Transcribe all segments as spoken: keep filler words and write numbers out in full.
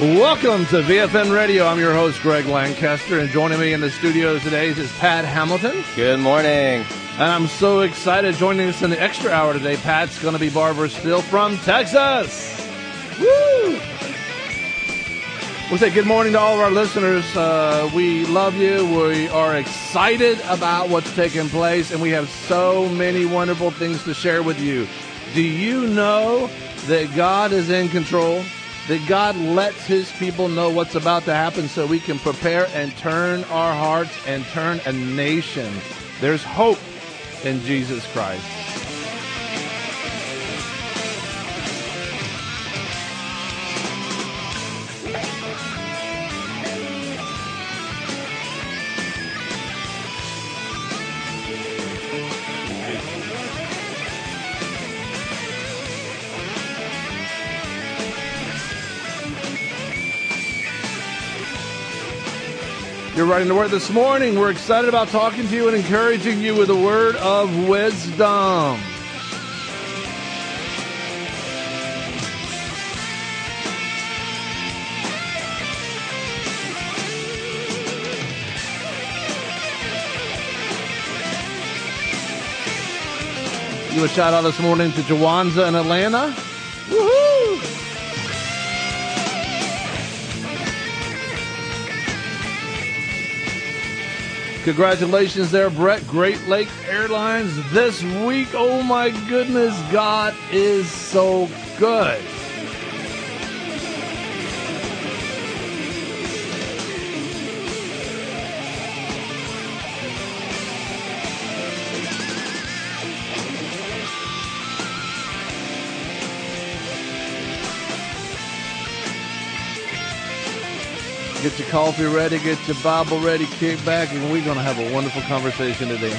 Welcome to V F N Radio. I'm your host, Greg Lancaster, and joining me in the studio today is Pat Hamilton. Good morning. And I'm so excited. Joining us in the extra hour today, Pat's going to be Barbara Steele from Texas. Woo! We'll say good morning to all of our listeners. Uh, we love you. We are excited about what's taking place, and we have so many wonderful things to share with you. Do you know that God is in control? That God lets his people know what's about to happen so we can prepare and turn our hearts and turn a nation. There's hope in Jesus Christ. You're writing the word this morning. We're excited about talking to you and encouraging you with a word of wisdom. You a shout out this morning to Jawanza in Atlanta. Woohoo! Congratulations there, Brett. Great Lake Airlines this week. Oh my goodness, God is so good. Get your coffee ready, get your Bible ready, kick back, and we're going to have a wonderful conversation today.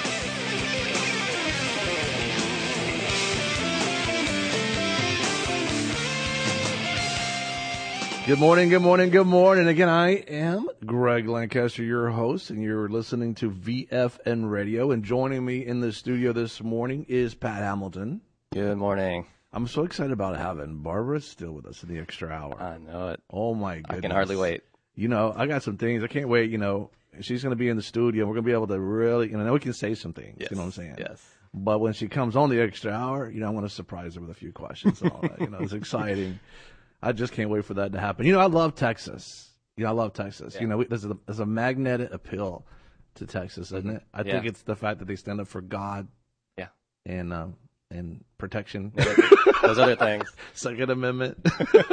Good morning, good morning, good morning. Again, I am Greg Lancaster, your host, and you're listening to V F N Radio. And joining me in the studio this morning is Pat Hamilton. Good morning. I'm so excited about having Barbara Steele with us in the extra hour. I know it. Oh, my goodness. I can hardly wait. You know, I got some things. I can't wait. You know, she's going to be in the studio. We're going to be able to really, you know, we can say some things. Yes. You know what I'm saying? Yes. But when she comes on the extra hour, you know, I'm going to surprise her with a few questions and all that. You know, it's exciting. I just can't wait for that to happen. You know, I love Texas. You know, I love Texas. Yeah. You know, we, there's, a, there's a magnetic appeal to Texas, isn't it? I yeah. think it's the fact that they stand up for God. Yeah. And, um, and protection. Yeah, those other things. Second Amendment.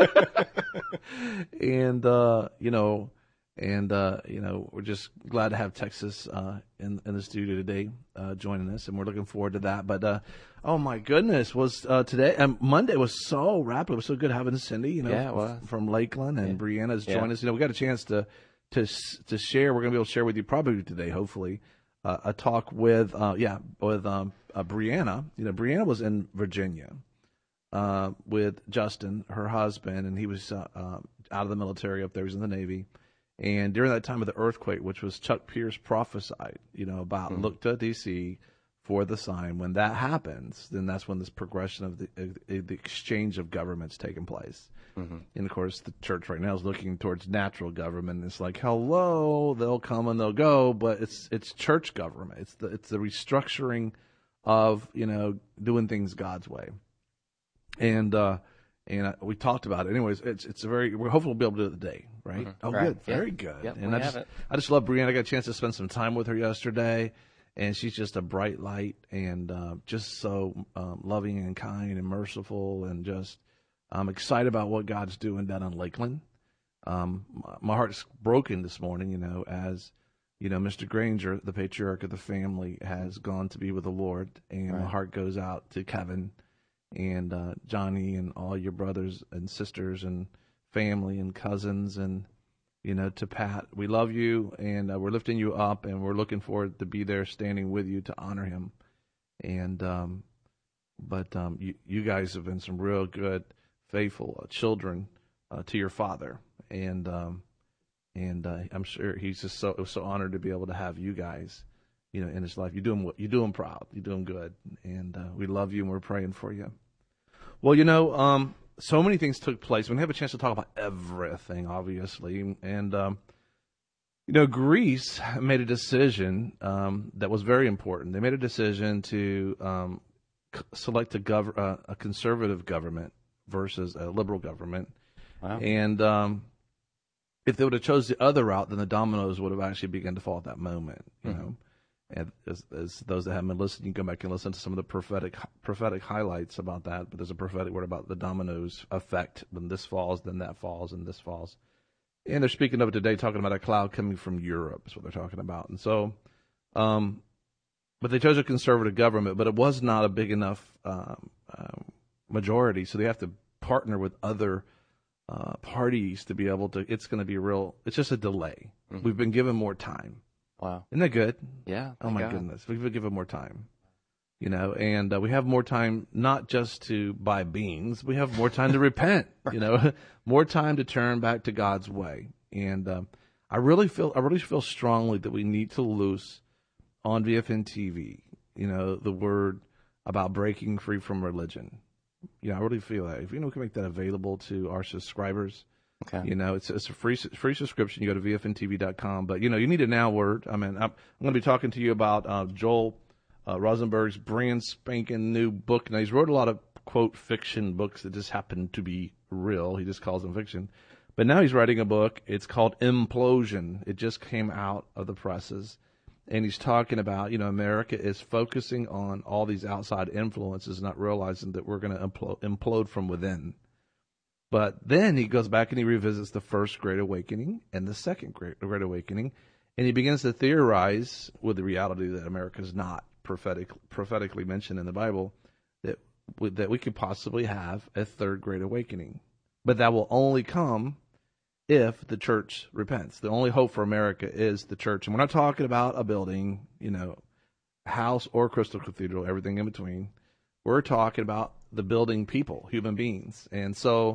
and, uh, you know, and, uh, you know, we're just glad to have Texas uh, in, in the studio today uh, joining us, and we're looking forward to that. But, uh, oh, my goodness, was uh, today, um, Monday was so rapid. It was so good having Cindy, you know, yeah, well, f- from Lakeland, and yeah. Brianna's yeah. joined us. You know, we got a chance to, to, to share. We're going to be able to share with you probably today, hopefully, uh, a talk with, uh, yeah, with um, uh, Brianna. You know, Brianna was in Virginia uh, with Justin, her husband, and he was uh, uh, out of the military up there. He was in the Navy. And during that time of the earthquake, which was Chuck Pierce prophesied, you know, about mm-hmm. look to D C for the sign. When that happens, then that's when this progression of the uh, the exchange of governments taking place. Mm-hmm. And of course, the church right now is looking towards natural government. It's like, hello, they'll come and they'll go, but it's it's church government. It's the it's the restructuring of, you know, doing things God's way. And uh, and uh, we talked about it. Anyways, it's it's a very. We're hopefully we'll be able to do it today, right? Mm-hmm. Oh, right. good, yeah. very good. Yep, and we I just have it. I just love Brianna. I got a chance to spend some time with her yesterday, and she's just a bright light and uh, just so um, loving and kind and merciful, and just I'm excited about what God's doing down in Lakeland. Um, my, my heart's broken this morning, you know, as you know, Mister Granger, the patriarch of the family, has gone to be with the Lord, and right. my heart goes out to Kevin and uh, Johnny and all your brothers and sisters and family and cousins, and you know, to Pat. We love you, and uh, we're lifting you up, and we're looking forward to be there standing with you to honor him. And um, but um, you, you guys have been some real good, faithful uh, children uh, to your father, and um, and uh, I'm sure he's just so so honored to be able to have you guys, you know, in his life. You do him you do him proud. You do him good, and uh, we love you, and we're praying for you. Well, you know, um, so many things took place. We didn't have a chance to talk about everything, obviously. And, um, you know, Greece made a decision um, that was very important. They made a decision to um, c- select a, gov- uh, a conservative government versus a liberal government. Wow. And um, if they would have chose the other route, then the dominoes would have actually begun to fall at that moment, you Mm-hmm. know. And as, as those that haven't been listening, you can go back and listen to some of the prophetic prophetic highlights about that. But there's a prophetic word about the dominoes effect. When this falls, then that falls, and this falls. And they're speaking of it today, talking about a cloud coming from Europe is what they're talking about. And so, um, but they chose a conservative government, but it was not a big enough um, um, majority. So they have to partner with other uh, parties to be able to. It's going to be a real. It's just a delay. Mm-hmm. We've been given more time. Wow. Isn't that good? Yeah. Oh, my God. goodness. We've been given more time, you know, and uh, we have more time not just to buy beans. We have more time to repent, you know, more time to turn back to God's way. And um, I really feel I really feel strongly that we need to loose on V F N T V, you know, the word about breaking free from religion. You know, I really feel that. If you know, we can make that available to our subscribers. Okay. You know, it's it's a free free subscription. You go to V F N T V dot com. But, you know, you need a now word. I mean, I'm, I'm going to be talking to you about uh, Joel uh, Rosenberg's brand spanking new book. Now, he's wrote a lot of, quote, fiction books that just happen to be real. He just calls them fiction. But now he's writing a book. It's called Implosion. It just came out of the presses. And he's talking about, you know, America is focusing on all these outside influences, not realizing that we're going to implode, implode from within. But then he goes back and he revisits the first Great Awakening and the second Great, Great Awakening, and he begins to theorize with the reality that America is not prophetic, prophetically mentioned in the Bible, that we, that we could possibly have a third Great Awakening. But that will only come if the church repents. The only hope for America is the church. And we're not talking about a building, you know, house or crystal cathedral, everything in between. We're talking about the building people, human beings. And so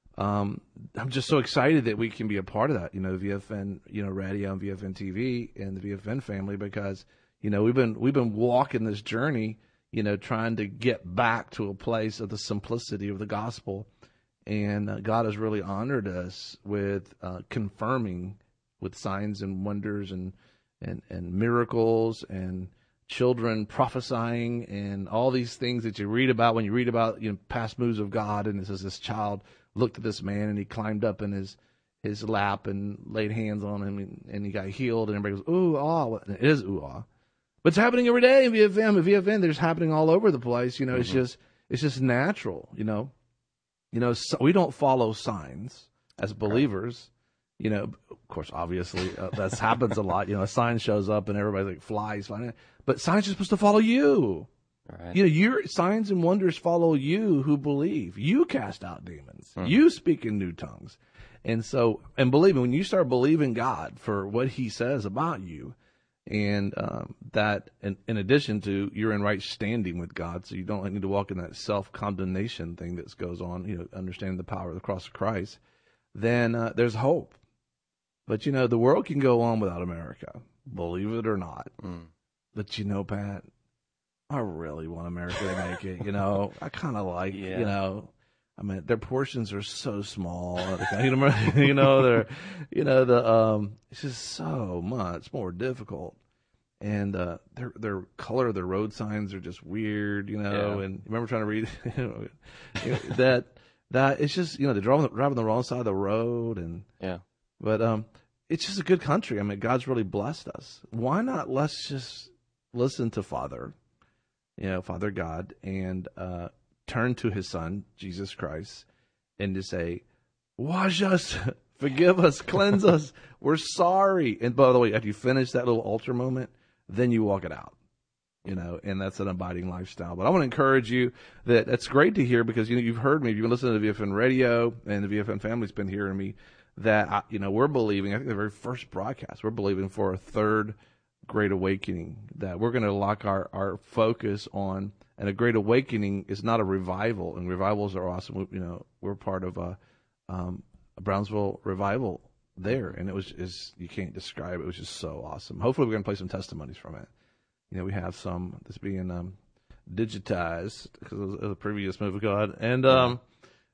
Um, I'm just so excited that we can be a part of that, you know, V F N, you know, radio and V F N T V and the V F N family, because, you know, we've been, we've been walking this journey, you know, trying to get back to a place of the simplicity of the gospel. And uh, God has really honored us with uh, confirming with signs and wonders and, and, and miracles and children prophesying and all these things that you read about when you read about, you know, past moves of God. And it says this child looked at this man and he climbed up in his his lap and laid hands on him and, and he got healed, and everybody goes, ooh, ah. It is ooh, ah. But it's happening every day in V F M. In V F N, there's happening all over the place. You know, mm-hmm. it's just it's just natural, you know. You know, so we don't follow signs as believers. Right. You know, of course, obviously, uh, that happens a lot. You know, a sign shows up and everybody's like, flies flying. But signs are supposed to follow you. Right. You know, your signs and wonders follow you who believe. You cast out demons. Mm-hmm. You speak in new tongues. And so, and believe me, when you start believing God for what he says about you, and um, that in, in addition to you're in right standing with God, so you don't need to walk in that self-condemnation thing that goes on, you know, understanding the power of the cross of Christ, then uh, there's hope. But, you know, the world can go on without America, believe it or not. Mm. But, you know, Pat, I really want America to make it, you know. I kind of like, yeah. you know, I mean, their portions are so small. You know, they're, you know, the um, it's just so much more difficult. And uh, their their color of their road signs are just weird, you know. Yeah. And remember trying to read you know, that that it's just, you know, they're driving driving the wrong side of the road, and yeah. But um, it's just a good country. I mean, God's really blessed us. Why not? Let's just listen to Father, you know, Father God, and uh, turn to His Son Jesus Christ, and to say, wash us, forgive us, cleanse us. We're sorry. And by the way, after you finish that little altar moment, then you walk it out, you know, and that's an abiding lifestyle. But I want to encourage you that that's great to hear, because, you know, you've heard me, if you've been listening to V F N radio, and the V F N family's been hearing me, that, I, you know, we're believing, I think the very first broadcast, we're believing for a third Great Awakening, that we're going to lock our, our focus on, and a Great Awakening is not a revival, and revivals are awesome. We, you know, we're part of a, um, a Brownsville revival there, and it was is you can't describe it. It was just so awesome. Hopefully, we're going to play some testimonies from it. You know, we have some that's being um, digitized because of the previous move of God, and um,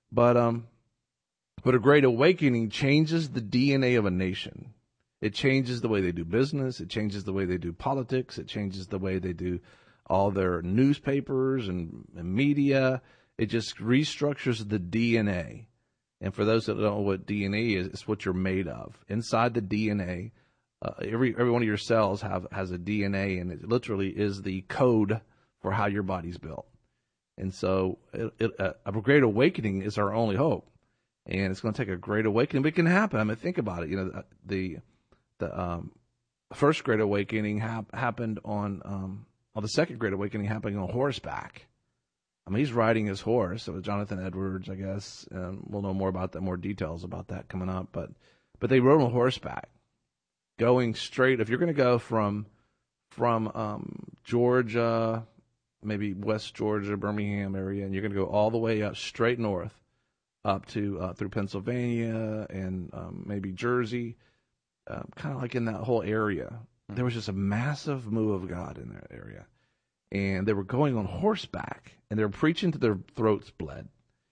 But um, but a great awakening changes the D N A of a nation. It changes the way they do business. It changes the way they do politics. It changes the way they do all their newspapers and, and media. It just restructures the D N A. And for those that don't know what D N A is, it's what you're made of. Inside the D N A, uh, every every one of your cells have has a D N A, and it literally is the code for how your body's built. And so it, it, uh, a great awakening is our only hope. And it's going to take a great awakening, but it can happen. I mean, think about it. You know, the the um, first great awakening hap- happened on, um, well, the second great awakening happened on horseback. I mean, he's riding his horse. It was Jonathan Edwards, I guess. Um, we'll know more about that, more details about that coming up. But but they rode on horseback, going straight. If you're going to go from from um, Georgia, maybe West Georgia, Birmingham area, and you're going to go all the way up straight north, up to uh, through Pennsylvania and um, maybe Jersey, uh, kind of like in that whole area. Mm-hmm. There was just a massive move of God in that area. And they were going on horseback, and they were preaching till their throats bled.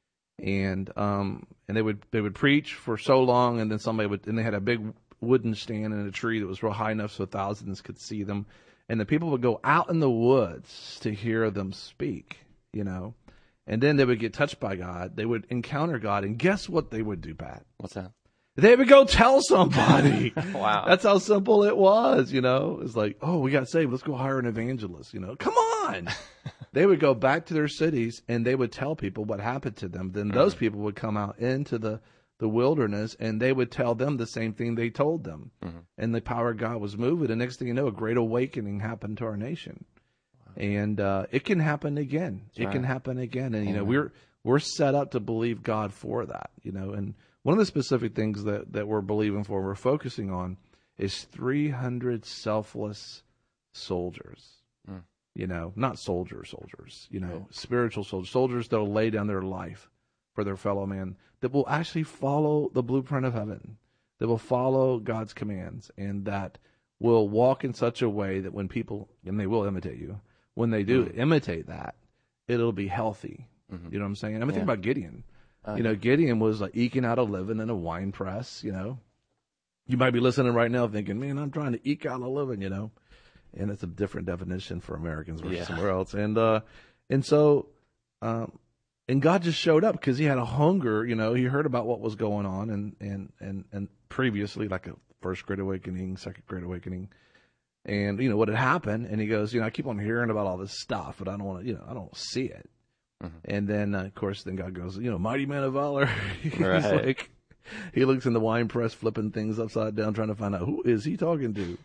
And um, and they would they would preach for so long, and then somebody would, and they had a big wooden stand in a tree that was real high enough so thousands could see them. And the people would go out in the woods to hear them speak, you know. And then they would get touched by God. They would encounter God, and guess what they would do, Pat? What's that? They would go tell somebody. Wow. That's how simple it was, you know. It's like, oh, we got saved. Let's go hire an evangelist, you know. Come on. They would go back to their cities, and they would tell people what happened to them. Then those mm-hmm. people would come out into the, the wilderness, and they would tell them the same thing they told them. Mm-hmm. And the power of God was moving. And next thing you know, a great awakening happened to our nation. Wow. And uh, it can happen again. That's it right. can happen again. And, you know, mm-hmm. we're we're set up to believe God for that, you know. And one of the specific things that, that we're believing for, we're focusing on, is three hundred selfless soldiers. Mm. You know, not soldier soldiers, you know, right. spiritual soldiers, soldiers that will lay down their life for their fellow man, that will actually follow the blueprint of heaven, that will follow God's commands, and that will walk in such a way that when people, and they will imitate you, when they do mm. imitate that, it'll be healthy. Mm-hmm. You know what I'm saying? I mean, yeah. think about Gideon. Uh, you know, Gideon was like eking out a living in a wine press, you know. You might be listening right now thinking, man, I'm trying to eke out a living, you know. And it's a different definition for Americans versus yeah. somewhere else. And uh, and so, um, and God just showed up because he had a hunger, you know. He heard about what was going on and, and, and, and previously, like a first great awakening, second great awakening. And, you know, what had happened. And he goes, you know, I keep on hearing about all this stuff, but I don't want to, you know, I don't see it. Mm-hmm. And then, uh, of course, then God goes, you know, mighty man of valor. He's right. like, he looks in the wine press, flipping things upside down, trying to find out who is he talking to.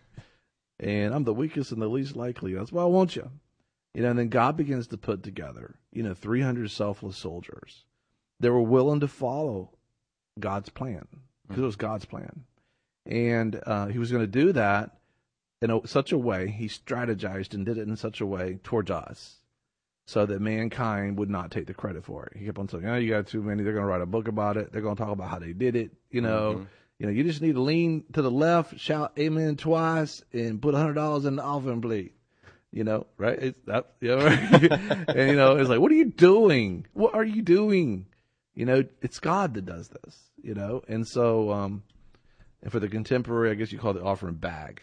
And I'm the weakest and the least likely. That's why I want you. You know, and then God begins to put together, you know, three hundred selfless soldiers that were willing to follow God's plan, because mm-hmm. it was God's plan. And uh, he was going to do that in a, such a way, he strategized and did it in such a way towards us, so that mankind would not take the credit for it. He kept on saying, oh, you got too many. They're going to write a book about it. They're going to talk about how they did it. You know, mm-hmm. you know, you just need to lean to the left, shout amen twice, and put one hundred dollars in the offering plate. You know, right? It's that, you know, right? And, you know, it's like, what are you doing? What are you doing? You know, it's God that does this, you know? And so, um, and for the contemporary, I guess you call it the offering bag.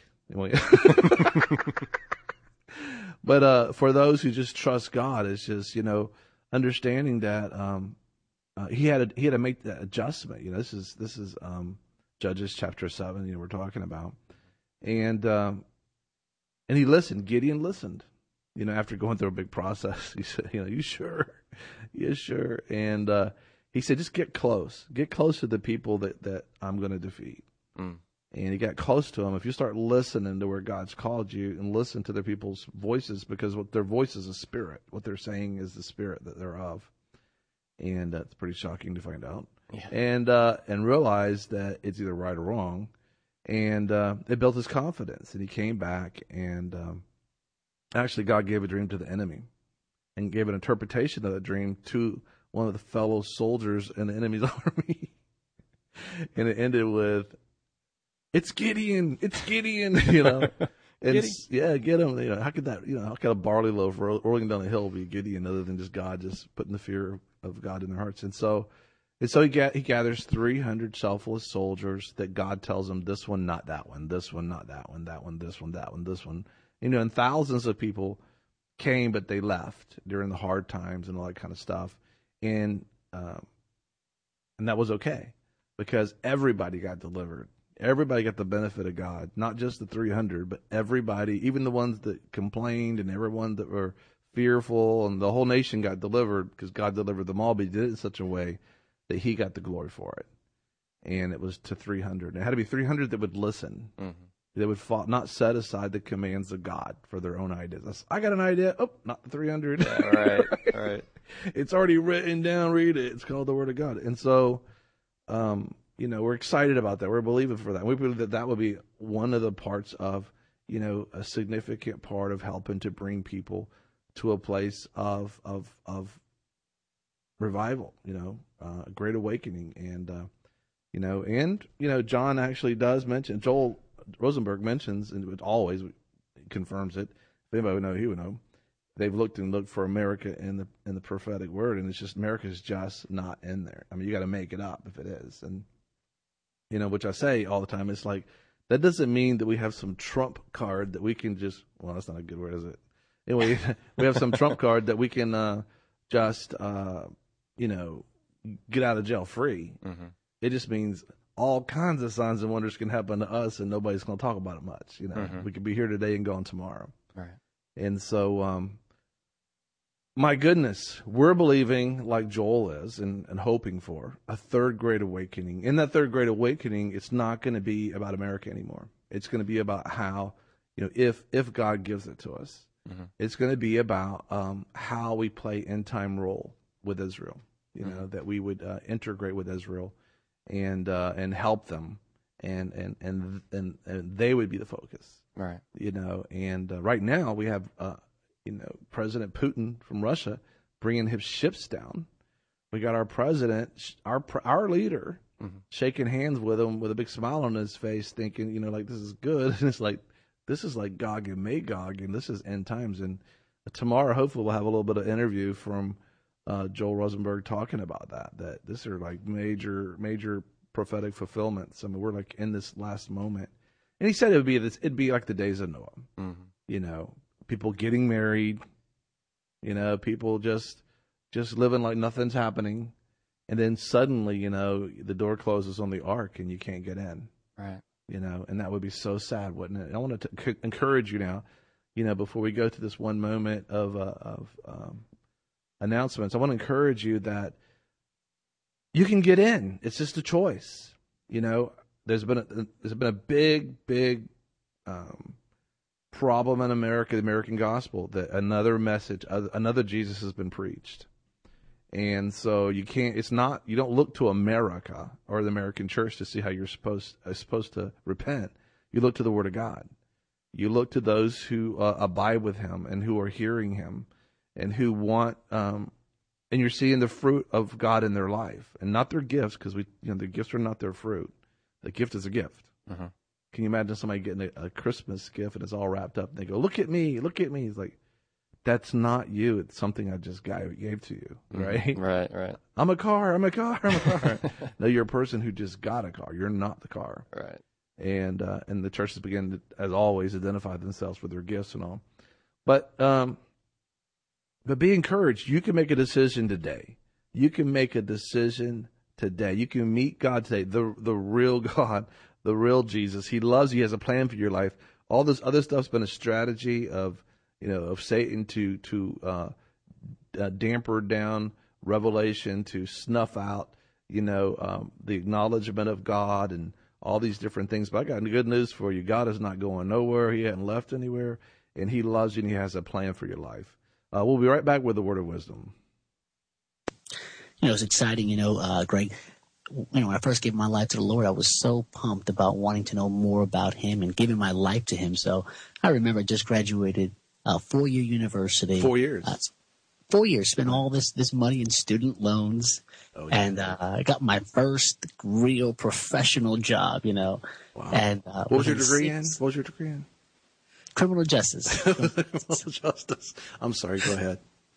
But uh, for those who just trust God, it's just, you know, understanding that um, uh, he had to, he had to make that adjustment. You know, this is this is um, Judges chapter seven. You know, we're talking about, and um, and he listened. Gideon listened. You know, after going through a big process, he said, "You know, you sure? Yeah, sure." And uh, he said, "Just get close. Get close to the people that that I'm going to defeat." Mm. And he got close to them. If you start listening to where God's called you and listen to their people's voices, because what their voice is a spirit. What they're saying is the spirit that they're of. And that's pretty shocking to find out. Yeah. And uh, and realize that it's either right or wrong. And uh, it built his confidence. And he came back, and um, actually God gave a dream to the enemy and gave an interpretation of that dream to one of the fellow soldiers in the enemy's army. And it ended with, it's Gideon, it's Gideon, you know. And yeah, get him. You know, how could that, you know, how could a barley loaf ro- rolling down a hill be Gideon other than just God just putting the fear of God in their hearts? And so And so he, ga- he gathers three hundred selfless soldiers that God tells him, this one, not that one, this one, not that one, that one, this one, that one, this one. You know, and thousands of people came, but they left during the hard times and all that kind of stuff. And, um, and that was okay because everybody got delivered. Everybody got the benefit of God, not just the three hundred, but everybody, even the ones that complained and everyone that were fearful, and the whole nation got delivered because God delivered them all, but he did it in such a way that he got the glory for it. And it was to three hundred. And it had to be three hundred that would listen. Mm-hmm. They would fall, not set aside the commands of God for their own ideas. That's, I got an idea. Oh, not the three hundred. Yeah, right, right. It's already written down. Read it. It's called the Word of God. And so, um, you know, we're excited about that. We're believing for that. We believe that that would be one of the parts of, you know, a significant part of helping to bring people to a place of of of revival. You know, uh, a great awakening, and uh, you know, and you know, John actually does mention Joel Rosenberg mentions, and it always confirms it. If anybody would know, he would know. They've looked and looked for America in the in the prophetic word, and it's just America's just not in there. I mean, you got to make it up if it is, and you know, which I say all the time. It's like that doesn't mean that we have some trump card that we can just. Well, that's not a good word, is it? Anyway, we have some trump card that we can uh, just, uh, you know, get out of jail free. Mm-hmm. It just means all kinds of signs and wonders can happen to us, and nobody's going to talk about it much. You know, mm-hmm. We could be here today and gone tomorrow. Right. And so, um, my goodness, we're believing, like Joel is, and, and hoping for a third great awakening. In that third great awakening, it's not going to be about America anymore. It's going to be about how, you know, if if God gives it to us, mm-hmm. it's going to be about um, how we play end time role with Israel. You mm-hmm. know, that we would uh, integrate with Israel and uh, and help them, and and and and and they would be the focus. Right. You know, and uh, right now we have. Uh, You know, President Putin from Russia bringing his ships down. We got our president, our our leader, mm-hmm. shaking hands with him with a big smile on his face, thinking, you know, like this is good. And it's like this is like Gog and Magog, and this is end times. And tomorrow, hopefully, we'll have a little bit of interview from uh, Joel Rosenberg talking about that. That this are like major, major prophetic fulfillments. I mean, we're like in this last moment. And he said it would be this. It'd be like the days of Noah. Mm-hmm. You know. People getting married, you know, people just just living like nothing's happening, and then suddenly, you know, the door closes on the ark and you can't get in. Right. You know, and that would be so sad, wouldn't it? I want to c- encourage you now, you know, before we go to this one moment of uh, of um, announcements, I want to encourage you that you can get in. It's just a choice. You know, there's been a, there's been a big, big. Um, problem in America, the American gospel, that another message, another Jesus has been preached. And so you can't, it's not, you don't look to America or the American church to see how you're supposed, uh, supposed to repent. You look to the Word of God. You look to those who uh, abide with Him and who are hearing Him and who want, um, and you're seeing the fruit of God in their life and not their gifts, because we, you know, the gifts are not their fruit. The gift is a gift. Uh-huh. Can you imagine somebody getting a, a Christmas gift and it's all wrapped up and they go, look at me, look at me. He's like, that's not you. It's something I just gave to you, right? Mm-hmm. Right, right. I'm a car, I'm a car, I'm a car. No, you're a person who just got a car. You're not the car. Right. And uh, and the churches begin to, as always, identify themselves with their gifts and all. But, um, but be encouraged. You can make a decision today. You can make a decision today. You can meet God today, the the real God, the real Jesus. He loves you. He has a plan for your life. All this other stuff's been a strategy of, you know, of Satan to to uh, uh, damper down revelation, to snuff out, you know, um, the acknowledgement of God and all these different things. But I got good news for you. God is not going nowhere. He hasn't left anywhere, and He loves you, and He has a plan for your life. Uh, we'll be right back with the word of wisdom. You know, it's exciting, you know, uh, Greg. You know, when I first gave my life to the Lord, I was so pumped about wanting to know more about Him and giving my life to Him. So I remember I just graduated uh, four-year university. Four years. Uh, four years. Spent all this this money in student loans, oh, yeah. and uh, I got my first real professional job. You know, wow. And uh, what was your degree six, in? What was your degree in? Criminal justice. Criminal justice. I'm sorry. Go ahead.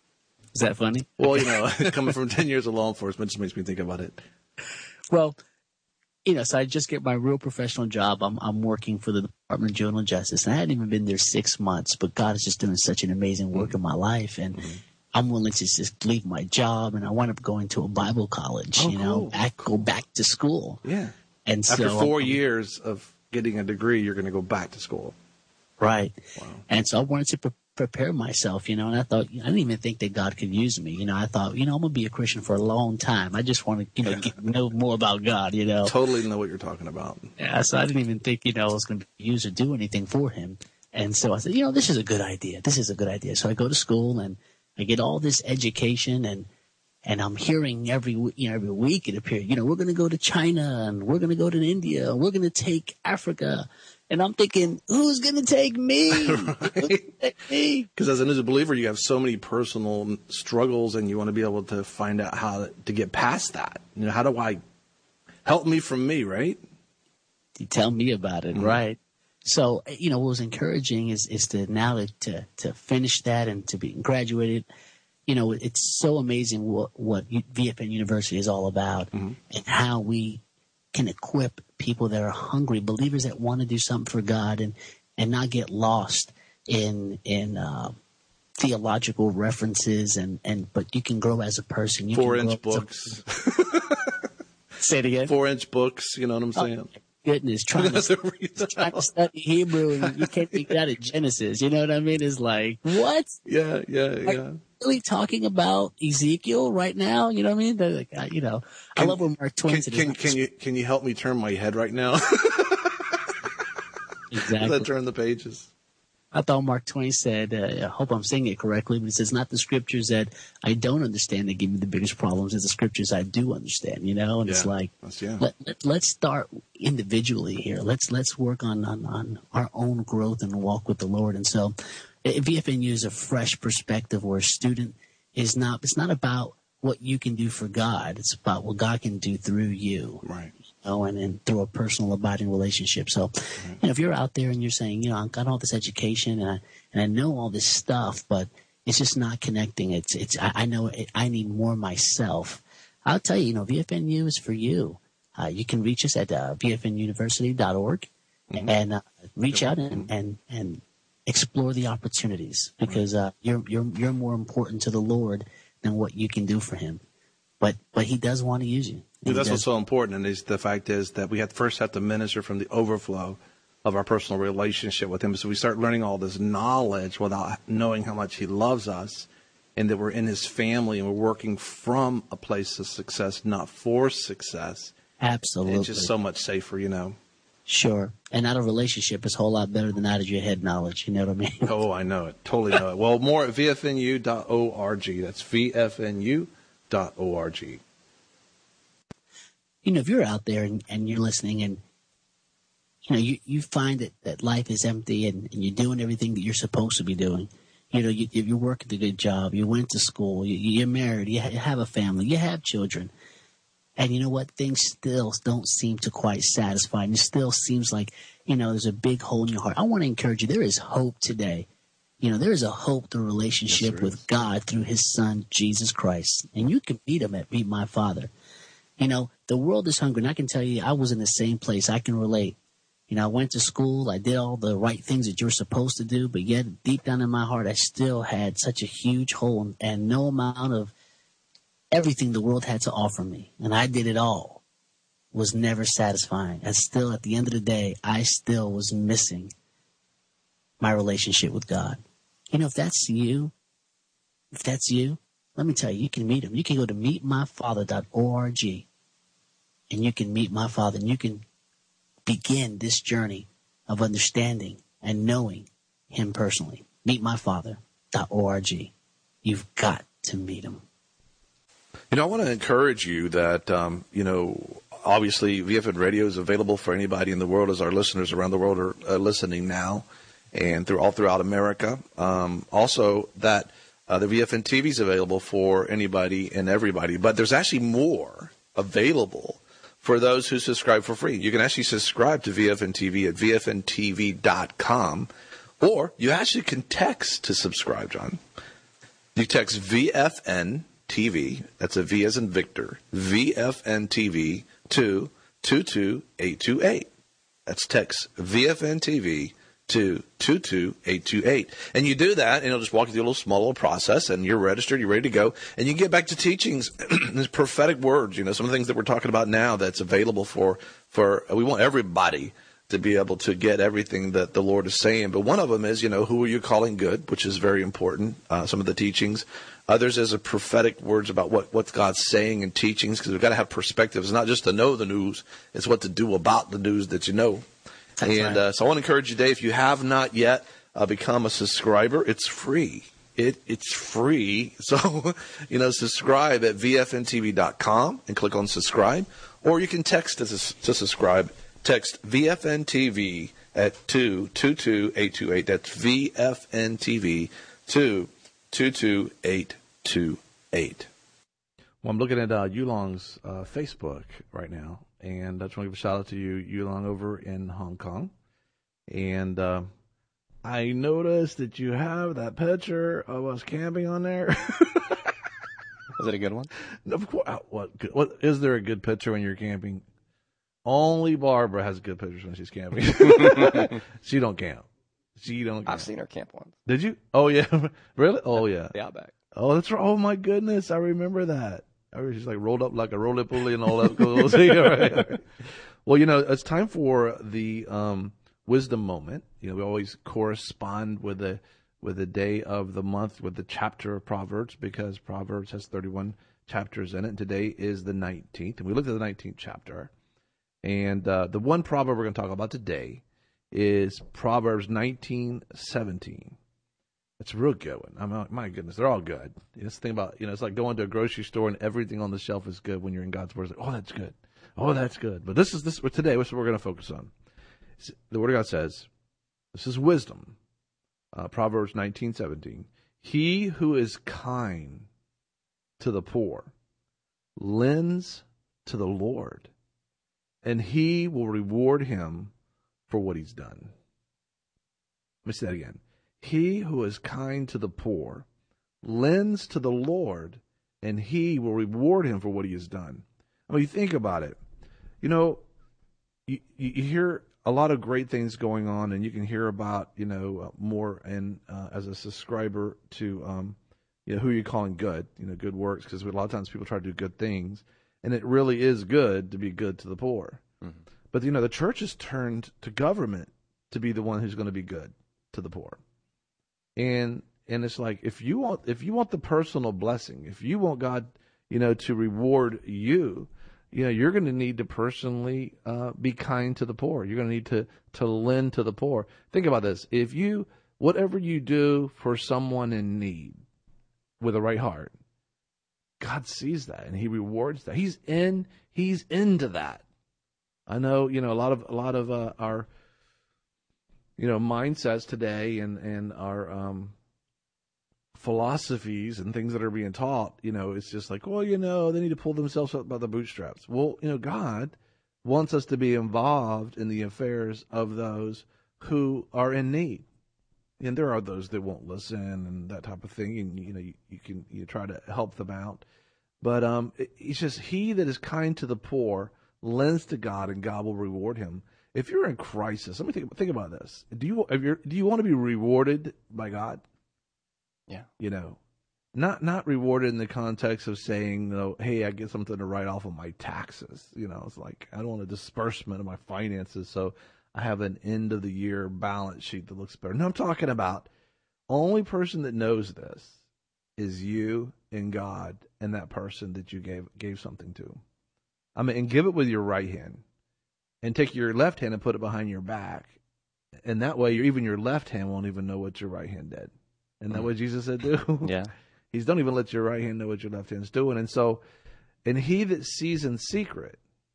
Is that funny? Well, you know, coming from ten years of law enforcement just makes me think about it. Well, you know, so I just get my real professional job. I'm I'm working for the Department of Juvenile Justice, and I hadn't even been there six months. But God is just doing such an amazing work mm-hmm. in my life, and mm-hmm. I'm willing to just leave my job, and I wound up going to a Bible college. Oh, you know, cool. back go back to school. Yeah. And after so, four um, years of getting a degree, you're going to go back to school. Right. Wow. And so I wanted to pre- prepare myself, you know, and I thought, I didn't even think that God could use me. You know, I thought, you know, I'm going to be a Christian for a long time. I just want to, you know, get, know more about God, you know. Totally know what you're talking about. Yeah, so I didn't even think, you know, I was going to be used or do anything for him. And so I said, you know, this is a good idea. This is a good idea. So I go to school and I get all this education, and and I'm hearing every, you know, every week it appears, you know, we're going to go to China, and we're going to go to India, and we're going to take Africa. And I'm thinking, who's going to take me? Because as a new believer, you have so many personal struggles, and you want to be able to find out how to get past that. You know, how do I help me from me, right? You tell me about it, mm-hmm. right? So, you know, what was encouraging is is to now to to finish that and to be graduated. You know, it's so amazing what what V F N University is all about, mm-hmm. and how we can equip people that are hungry, believers that want to do something for God, and, and not get lost in in uh, theological references, and, and but you can grow as a person. You Four can inch books. Say it again. Four inch books. You know what I'm saying? Oh, goodness, trying to, trying to study Hebrew, and you can't figure out at Genesis. You know what I mean? It's like, what? Yeah, yeah, Are yeah. you really talking about Ezekiel right now? You know what I mean? They're like, you know, can, I love when Mark Twain can, said, can, can you can you help me turn my head right now? Exactly. Let's turn the pages. I thought Mark Twain said, uh, I hope I'm saying it correctly, but he says, not the scriptures that I don't understand that give me the biggest problems, it's the scriptures I do understand, you know? And yeah, it's like, yeah. let, let, let's start individually here. Let's let's work on, on, on our own growth and walk with the Lord. And so V F N U is a fresh perspective where a student is not, it's not about what you can do for God. It's about what God can do through you. Right. You know, and, and through a personal abiding relationship. So, mm-hmm. you know, if you're out there and you're saying, you know, I've got all this education and I, and I know all this stuff, but it's just not connecting. It's, it's, I, I know it, I need more myself. I'll tell you, you know, V F N U is for you. Uh, you can reach us at uh, v f n university dot org mm-hmm. and uh, reach out and, mm-hmm. and, and explore the opportunities, because uh, you're, you're, you're more important to the Lord than what you can do for him. But, but he does want to use you. Well, that's what's so important, and is the fact is that we have first have to minister from the overflow of our personal relationship with him. So we start learning all this knowledge without knowing how much he loves us, and that we're in his family, and we're working from a place of success, not for success. Absolutely. It's just so much safer, you know. Sure. And out of relationship is a whole lot better than out of your head knowledge. You know what I mean? Oh, I know it. Totally know it. Well, more at v f n u dot org. That's v f n u dot org. You know, if you're out there and, and you're listening and, you know, you, you find that, that life is empty and, and you're doing everything that you're supposed to be doing. You know, you, you're working a good job. You went to school. You, you're married. You have a family. You have children. And you know what? Things still don't seem to quite satisfy. And it still seems like, you know, there's a big hole in your heart. I want to encourage you. There is hope today. You know, there is a hope through relationship yes, with God through his son, Jesus Christ. And you can meet him at Meet My Father. You know, the world is hungry. And I can tell you, I was in the same place. I can relate. You know, I went to school. I did all the right things that you're supposed to do. But yet, deep down in my heart, I still had such a huge hole and no amount of everything the world had to offer me. And I did it all. Was never satisfying. And still, at the end of the day, I still was missing my relationship with God. You know, if that's you, if that's you, let me tell you, you can meet him. You can go to meet my father dot org and you can meet my Father, and you can begin this journey of understanding and knowing him personally. meet my father dot org. You've got to meet him. You know, I want to encourage you that, um, you know, obviously V F N Radio is available for anybody in the world, as our listeners around the world are uh, listening now and through all throughout America. Um, also, that uh, the V F N T V is available for anybody and everybody. But there's actually more available for those who subscribe for free. You can actually subscribe to V F N T V at v f n t v dot com, or you actually can text to subscribe, John. You text V F N T V, that's a V as in Victor, V F N T V to two two eight two eight. That's text V F N T V to two two eight two eight. And you do that, and it'll just walk you through a little small little process, and you're registered, you're ready to go, and you get back to teachings, these prophetic words, you know, some of the things that we're talking about now that's available for, for we want everybody to be able to get everything that the Lord is saying. But one of them is, you know, who are you calling good, which is very important, uh, some of the teachings. Others is a prophetic words about what, what God's saying in teachings, because we've got to have perspective. It's not just to know the news, it's what to do about the news that you know. That's and right. uh, so I want to encourage you today, if you have not yet uh, become a subscriber, it's free. It It's free. So, you know, subscribe at V F N T V dot com and click on subscribe. Or you can text to, to subscribe. Text V F N T V at two two two eight two eight. That's V F N T V to two two eight two eight. Well, I'm looking at uh, Yulong's uh, Facebook right now, and I just want to give a shout out to you, Yulong, over in Hong Kong. And uh, I noticed that you have that picture of us camping on there. Is it a good one? Of course. What, what is there a good picture when you're camping? Only Barbara has good pictures when she's camping. She don't camp. She don't camp. I've seen her camp once. Did you? Oh, yeah. Really? Oh, yeah. The Outback. Oh, that's right. Oh, my goodness. I remember that. I remember she's like rolled up like a roly-poly and all that goes. Right. Well, you know, it's time for the um, wisdom moment. You know, we always correspond with the with the day of the month with the chapter of Proverbs, because Proverbs has thirty-one chapters in it. And today is the nineteenth. And we looked at the nineteenth chapter. And uh, the one proverb we're going to talk about today is Proverbs nineteen seventeen. It's a real good one. I mean, my goodness, they're all good. It's the thing about, you know, it's like going to a grocery store and everything on the shelf is good when you're in God's word. It's like, oh, that's good. Oh, that's good. But this is this today. This is what we're going to focus on. The Word of God says, this is wisdom. Uh, Proverbs nineteen seventeen. He who is kind to the poor lends to the Lord, and he will reward him for what he's done. Let me say that again. He who is kind to the poor lends to the Lord, and he will reward him for what he has done. I mean, you think about it. You know, you, you hear a lot of great things going on, and you can hear about, you know, uh, more and uh, as a subscriber to, um, you know, who you're calling good, you know, good works, because a lot of times people try to do good things. And it really is good to be good to the poor. Mm-hmm. But, you know, the church has turned to government to be the one who's going to be good to the poor. And and it's like, if you want if you want the personal blessing, if you want God, you know, to reward you, you know, you're going to need to personally uh, be kind to the poor. You're going to need to, to lend to the poor. Think about this. If you, whatever you do for someone in need with a right heart, God sees that and he rewards that. He's in, he's into that. I know, you know, a lot of, a lot of uh, our, you know, mindsets today and, and our um, philosophies and things that are being taught, you know, it's just like, well, you know, they need to pull themselves up by the bootstraps. Well, you know, God wants us to be involved in the affairs of those who are in need. And there are those that won't listen and that type of thing. And, you know, you, you can you try to help them out. But um, it, it's just he that is kind to the poor lends to God, and God will reward him. If you're in crisis, let me think, think about this. Do you if you're, do you want to be rewarded by God? Yeah. You know, not not rewarded in the context of saying, you know, hey, I get something to write off of my taxes. You know, it's like, I don't want a disbursement of my finances, so I have an end of the year balance sheet that looks better. No, I'm talking about only person that knows this is you and God and that person that you gave gave something to. I mean, and give it with your right hand. And take your left hand and put it behind your back. And that way, even your left hand won't even know what your right hand did. Isn't that what Jesus said do? Yeah. He's don't even let your right hand know what your left hand's doing. And so, and he that sees in secret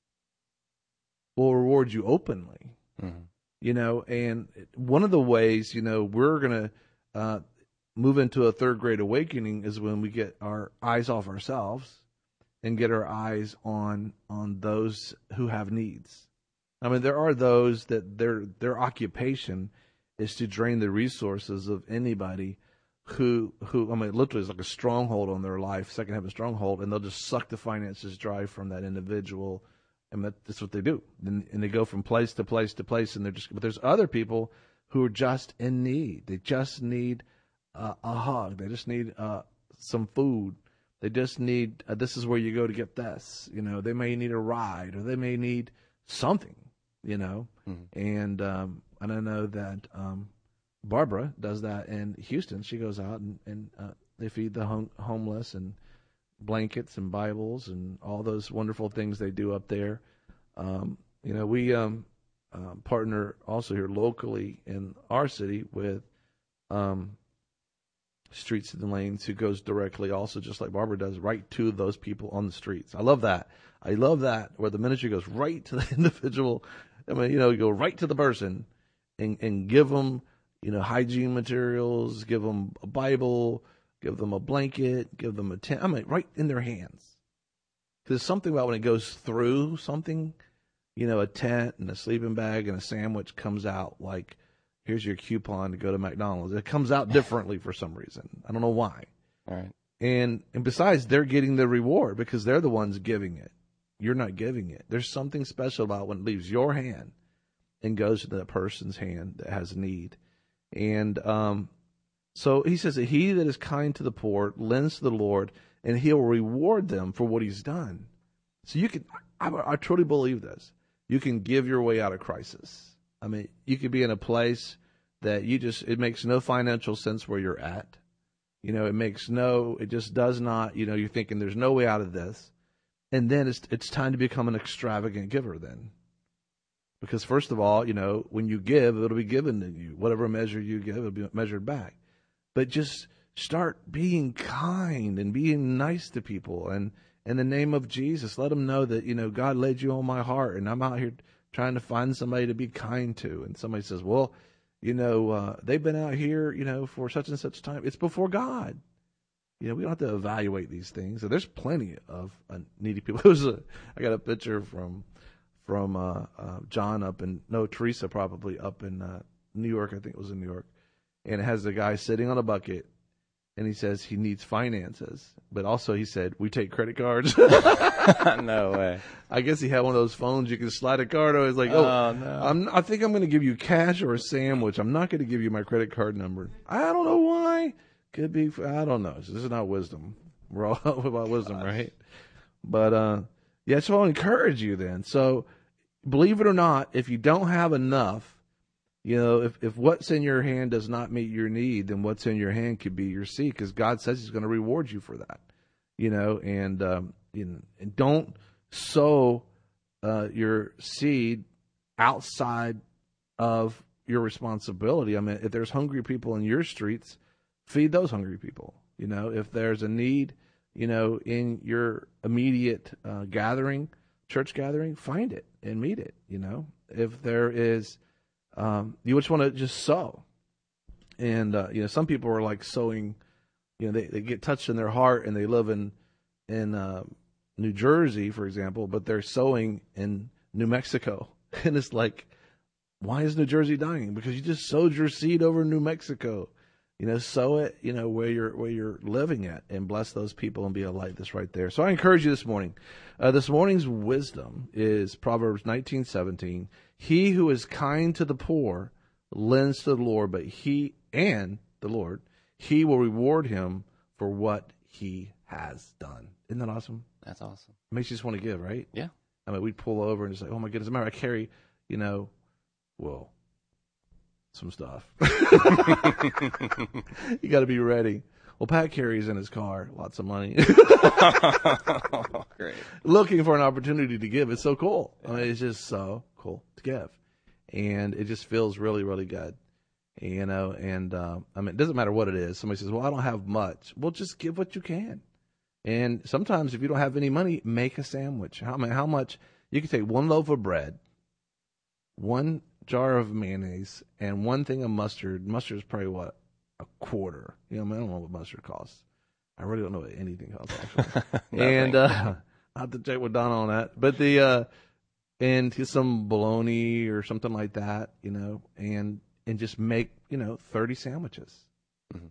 will reward you openly. Mm-hmm. You know, and one of the ways, you know, we're going to uh, move into a third grade awakening is when we get our eyes off ourselves and get our eyes on on those who have needs. I mean, there are those that their their occupation is to drain the resources of anybody who who I mean, literally is like a stronghold on their life, second heaven stronghold, and they'll just suck the finances dry from that individual, and that, that's what they do. And, and they go from place to place to place, and they're just. But there's other people who are just in need. They just need uh, a hug. They just need uh, some food. They just need. Uh, this is where you go to get this. You know, they may need a ride, or they may need something. You know, mm-hmm. and um, and I know that. Um, Barbara does that in Houston. She goes out and, and uh, they feed the home, homeless and blankets and Bibles and all those wonderful things they do up there. Um, you know, we um, uh, partner also here locally in our city with um, Streets and Lanes, who goes directly also, just like Barbara does, right to those people on the streets. I love that. I love that, where the ministry goes right to the individual. I mean, you know, you go right to the person and, and give them, you know, hygiene materials, give them a Bible, give them a blanket, give them a tent. I mean, right in their hands. There's something about when it goes through something, you know, a tent and a sleeping bag and a sandwich comes out like, here's your coupon to go to McDonald's. It comes out differently for some reason. I don't know why. All right. And and besides, they're getting the reward because they're the ones giving it. You're not giving it. There's something special about when it leaves your hand and goes to the person's hand that has need. And um, so he says that he that is kind to the poor lends to the Lord, and he'll reward them for what he's done. So you can, I, I truly believe this. You can give your way out of crisis. I mean, you could be in a place that you just, it makes no financial sense where you're at. You know, it makes no, it just does not, you know, you're thinking there's no way out of this. And then it's it's time to become an extravagant giver then. Because first of all, you know, when you give, it'll be given to you. Whatever measure you give, it'll be measured back. But just start being kind and being nice to people. And in the name of Jesus, let them know that, you know, God laid you on my heart. And I'm out here trying to find somebody to be kind to. And somebody says, well, you know, uh, they've been out here, you know, for such and such time. It's before God. You know, we don't have to evaluate these things. So there's plenty of uh, needy people. It was a, I got a picture from... from uh, uh, John up in, no, Teresa probably up in uh, New York. I think it was in New York. And it has the guy sitting on a bucket, and he says he needs finances. But also he said, we take credit cards. No way. I guess he had one of those phones you can slide a card on. He's like, oh, oh no. I'm, I think I'm going to give you cash or a sandwich. I'm not going to give you my credit card number. I don't know why. Could be, I don't know. This is not wisdom. We're all about wisdom, right? But, uh, yeah, so I'll encourage you then. So, believe it or not, if you don't have enough, you know, if, if what's in your hand does not meet your need, then what's in your hand could be your seed, because God says he's going to reward you for that, you know, and, um, you know, and don't sow uh, your seed outside of your responsibility. I mean, if there's hungry people in your streets, feed those hungry people. You know, if there's a need, you know, in your immediate uh, gathering, church gathering, find it and meet it. You know, if there is, um, you just want to just sow. And, uh, you know, some people are like sowing, you know, they, they get touched in their heart and they live in, in uh, New Jersey, for example, but they're sowing in New Mexico. And it's like, why is New Jersey dying? Because you just sowed your seed over in New Mexico. You know, sow it, you know, where you're where you're living at, and bless those people and be a light that's right there. So I encourage you this morning. Uh, this morning's wisdom is Proverbs nineteen seventeen. He who is kind to the poor lends to the Lord, but he and the Lord, he will reward him for what he has done. Isn't that awesome? That's awesome. It makes you just want to give, right? Yeah. I mean, we'd pull over and just like, oh my goodness, remember I carry, you know, well, some stuff. You got to be ready. Well, Pat carries in his car lots of money. Great. Looking for an opportunity to give. It's so cool. I mean, it's just so cool to give. And it just feels really, really good. You know, and uh, I mean, it doesn't matter what it is. Somebody says, well, I don't have much. Well, just give what you can. And sometimes if you don't have any money, make a sandwich. How, I mean, how much? You can take one loaf of bread, one jar of mayonnaise, and one thing of mustard. Mustard is probably what, a quarter. You know, I, mean, I don't know what mustard costs. I really don't know what anything costs actually. And uh, I have to check with Donna on that. But the uh, and some bologna or something like that, you know, and and just make, you know, thirty sandwiches. Mm-hmm.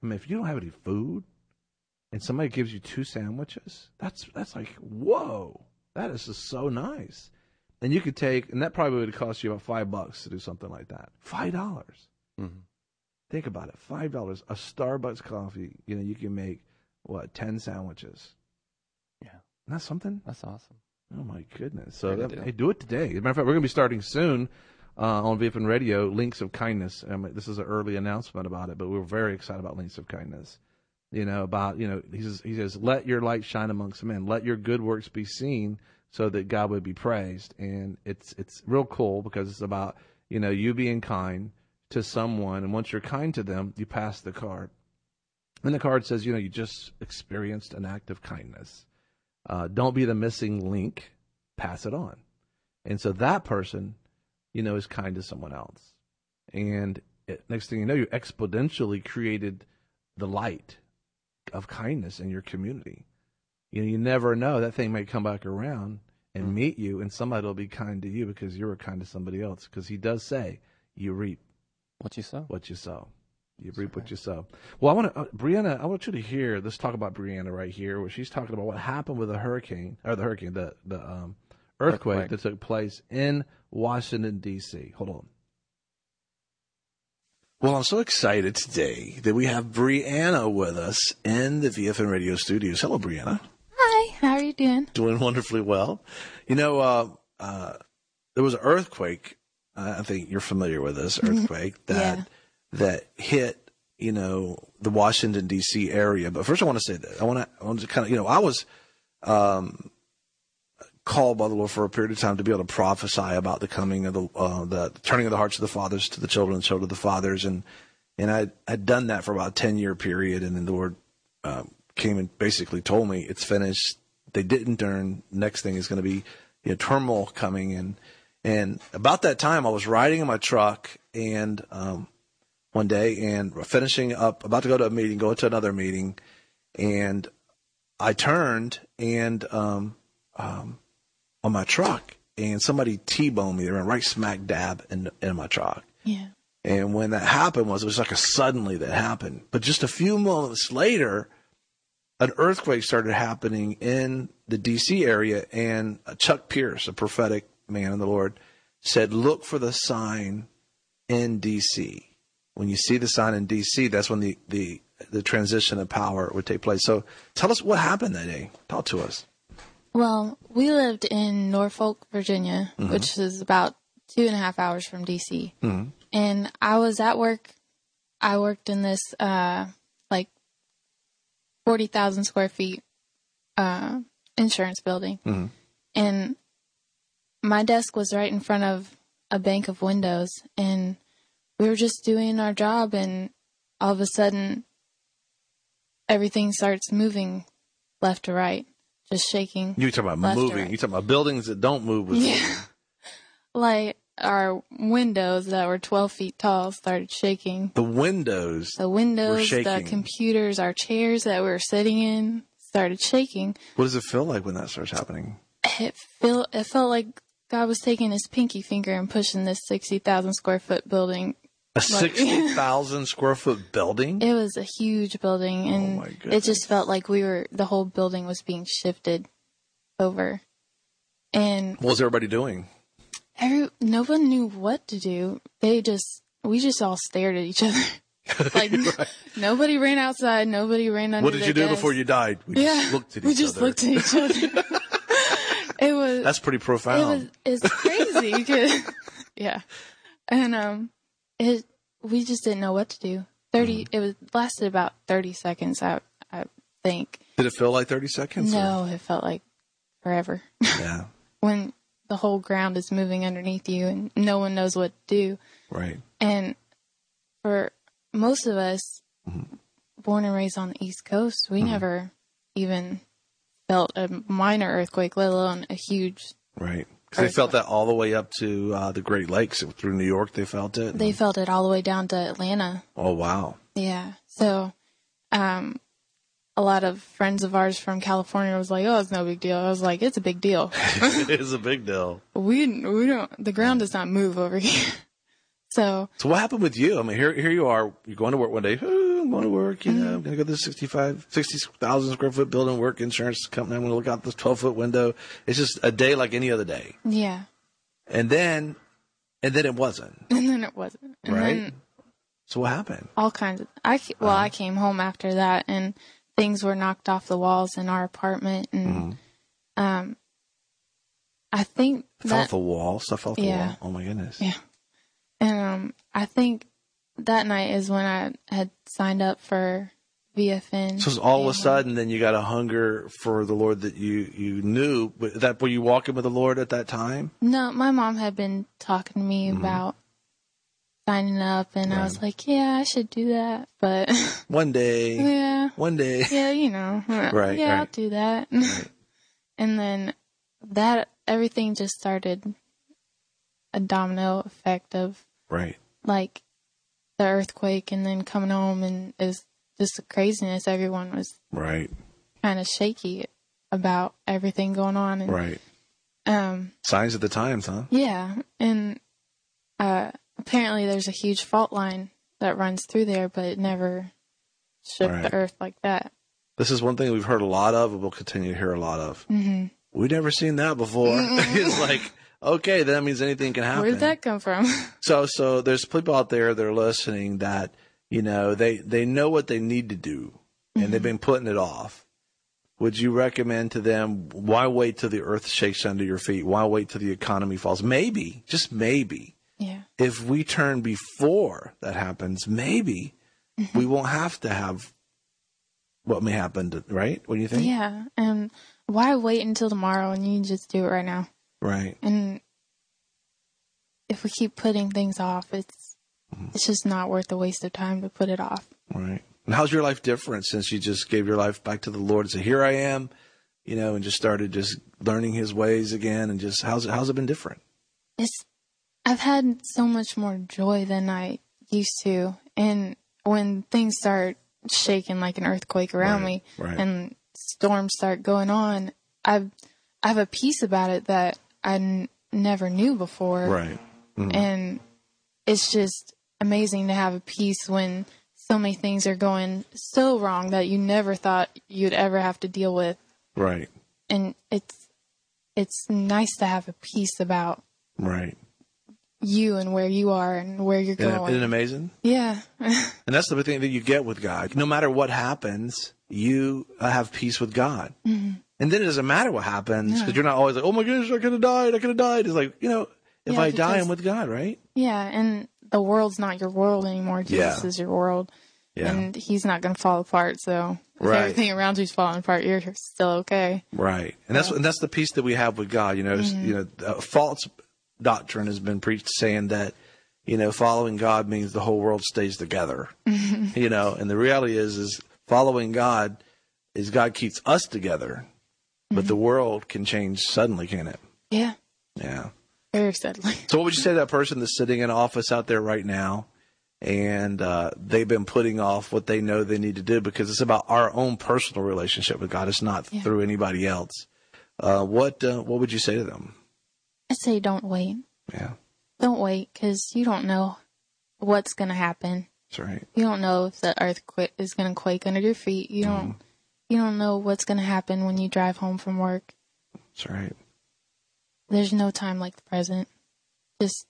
I mean, if you don't have any food and somebody gives you two sandwiches, that's that's like, whoa, that is just so nice. And you could take, and that probably would cost you about five bucks to do something like that. Five dollars. Mm-hmm. Think about it. Five dollars. A Starbucks coffee, you know, you can make, what, ten sandwiches. Yeah. Isn't that something? That's awesome. Oh, my goodness. So, that, deal. hey, do it today. As a matter of fact, we're going to be starting soon uh, on V F N Radio, Links of Kindness. I mean, this is an early announcement about it, but we're very excited about Links of Kindness. You know, about, you know, he says, he says, let your light shine amongst men. Let your good works be seen so that God would be praised. And it's it's real cool because it's about, you know, you being kind to someone. And once you're kind to them, you pass the card. And the card says, you know, you just experienced an act of kindness. Uh, don't be the missing link. Pass it on. And so that person, you know, is kind to someone else. And it, next thing you know, you exponentially created the light of kindness in your community. You know, you never know. That thing may come back around and Mm-hmm. meet you, and somebody will be kind to you because you were kind to somebody else. Because he does say, you reap What you sow. what you sow. You That's reap right. what you sow. Well, I want to, uh, Brianna, I want you to hear, let's talk about Brianna right here, where she's talking about what happened with the hurricane, or the hurricane, the, the um, earthquake, Earthquake. that took place in Washington, D C. Hold on. Well, I'm so excited today that we have Brianna with us in the V F N Radio studios. Hello, Brianna. Hi, how are you doing? Doing wonderfully well. You know, uh, uh, there was an earthquake. Uh, I think you're familiar with this earthquake that Yeah. that hit, you know, the Washington, D C area. But first I want to say that I want to, I want to kind of, you know, I was um, called by the Lord for a period of time to be able to prophesy about the coming of the, uh, the turning of the hearts of the fathers to the children, and children of the fathers. And, and I had done that for about a ten year period. And then the Lord uh, came and basically told me it's finished. They didn't turn. Next thing is going to be, you know, turmoil coming. And, and about that time I was riding in my truck and, um, one day and finishing up, about to go to a meeting, go to another meeting. And I turned and, um, um, on my truck, and somebody T-boned me. They ran right smack dab in, in my truck. Yeah. And when that happened was, it was like a suddenly that happened. But just a few moments later, an earthquake started happening in the D C area, and Chuck Pierce, a prophetic man of the Lord, said, look for the sign in D C. When you see the sign in D C, that's when the, the, the transition of power would take place. So tell us what happened that day. Talk to us. Well, we lived in Norfolk, Virginia, Mm-hmm. which is about two and a half hours from D C. Mhm. And I was at work. I worked in this, uh, like forty thousand square feet, uh, insurance building. Mhm. And my desk was right in front of a bank of windows, and we were just doing our job, and all of a sudden everything starts moving left to right, just shaking. You talking about Left or moving. right. You talking about buildings that don't move with Yeah. moving. Like our windows that were twelve feet tall started shaking. The windows. The windows, the shaking. computers, our chairs that we were sitting in started shaking. What does it feel like when that starts happening? It felt, it felt like God was taking his pinky finger and pushing this sixty thousand square foot building. A sixty thousand square foot building? It was a huge building, and my it goodness. just felt like we were, the whole building was being shifted over. And What was everybody doing? every, no one knew what to do. They just, we just all stared at each other. Like, nobody ran outside, nobody ran under What did their you do desk. before you died? We Yeah, just looked at we each just other. looked at each other. It was, That's pretty it profound. was, it's crazy because, yeah. And, um, it, we just didn't know what to do. thirty, Mm-hmm. it was, lasted about thirty seconds, I, I think. Did it feel like thirty seconds? or- No, it felt like forever. Yeah, When the whole ground is moving underneath you and no one knows what to do. right. And for most of us, Mm-hmm. born and raised on the East Coast, we never even felt a minor earthquake, let alone a huge. Right. Because they felt that all the way up to uh, the Great Lakes. Through New York, they felt it. They felt it all the way down to Atlanta. Oh, wow. Yeah. So, um, a lot of friends of ours from California was like, "Oh, it's no big deal." I was like, "It's a big deal. It is a big deal. we we don't. The ground does not move over here." So So what happened with you? I mean, here here you are. You're going to work one day. "Ooh, I'm going to work, you know, I'm going to go to the sixty-five, sixty thousand square foot building, work, insurance company. I'm going to look out this twelve foot window. It's just a day like any other day. Yeah. And then, and then it wasn't. And then it wasn't. And Right. then So what happened? all kinds of, I, ca- well, I came home after that and things were knocked off the walls in our apartment. And, Mm-hmm. um, I think It fell that, off the wall. Stuff fell off the Yeah. wall. Oh my goodness. yeah. And, um, I think that night is when I had signed up for V F N. So it's all of a And- sudden, then you got a hunger for the Lord that you, you knew. But that were you walking with the Lord at that time? No, my mom had been talking to me about signing up, and I was like, yeah, I should do that. But One day, yeah, one day. yeah, you know, Right, yeah, I'll right. do that. And then that everything just started a domino effect of Right. like the earthquake, and then coming home, and is just the craziness. Everyone was Right. kind of shaky about everything going on, and Right. um. Signs of the times, huh? Yeah, and uh, apparently there's a huge fault line that runs through there, but it never shook Right. the earth like that. This is one thing we've heard a lot of, and we'll continue to hear a lot of. Mm-hmm. We've never seen that before. It's like, okay, that means anything can happen. Where did that come from? So, so there's people out there that are listening that, you know, they, they know what they need to do, and they've been putting it off. Would you recommend to them, why wait till the earth shakes under your feet? Why wait till the economy falls? Maybe, just maybe, Yeah, if we turn before that happens, maybe we won't have to have what may happen, to, right? What do you think? yeah, and why wait until tomorrow when you can just do it right now? Right. And if we keep putting things off, it's it's just not worth the waste of time to put it off. Right. And how's your life different since you just gave your life back to the Lord and said, here I am, you know, and just started just learning his ways again, and just how's it, how's it been different? It's I've had so much more joy than I used to, and when things start shaking like an earthquake around Right, me, right. and storms start going on, I've I have a peace about it that I n- never knew before, Right. Mhm. and it's just amazing to have a peace when so many things are going so wrong that you never thought you'd ever have to deal with, Right. and it's it's nice to have a peace about Right. you and where you are and where you're Isn't it, going. isn't it amazing? Yeah. And that's the thing that you get with God. No matter what happens, you uh, have peace with God. Mm-hmm. And then it doesn't matter what happens, because Yeah. you're not always like, oh my goodness, I could have died, I could have died. It's like, you know, if Yeah, I die, because- I'm with God, right? Yeah, and the world's not your world anymore. Jesus Yeah. is your world. Yeah. And he's not going to fall apart. So if Right. everything around you's falling apart, you're still okay. Right. And that's and that's the peace that we have with God. You know, Mm-hmm. you know, uh, false doctrine has been preached saying that, you know, following God means the whole world stays together. Mm-hmm. You know, and the reality is is following God is God keeps us together, but Mm-hmm. the world can change suddenly, can it? Yeah, Yeah. very suddenly. So what would you say to that person that's sitting in an office out there right now, and uh, they've been putting off what they know they need to do because it's about our own personal relationship with God. It's not Yeah. through anybody else. Uh, what uh, what would you say to them? I say don't wait. Yeah, Don't wait, because you don't know what's going to happen. that's right. You don't know if the earth qu- is going to quake under your feet. You don't. Mm-hmm. You don't know what's going to happen when you drive home from work. That's right. There's no time like the present. Just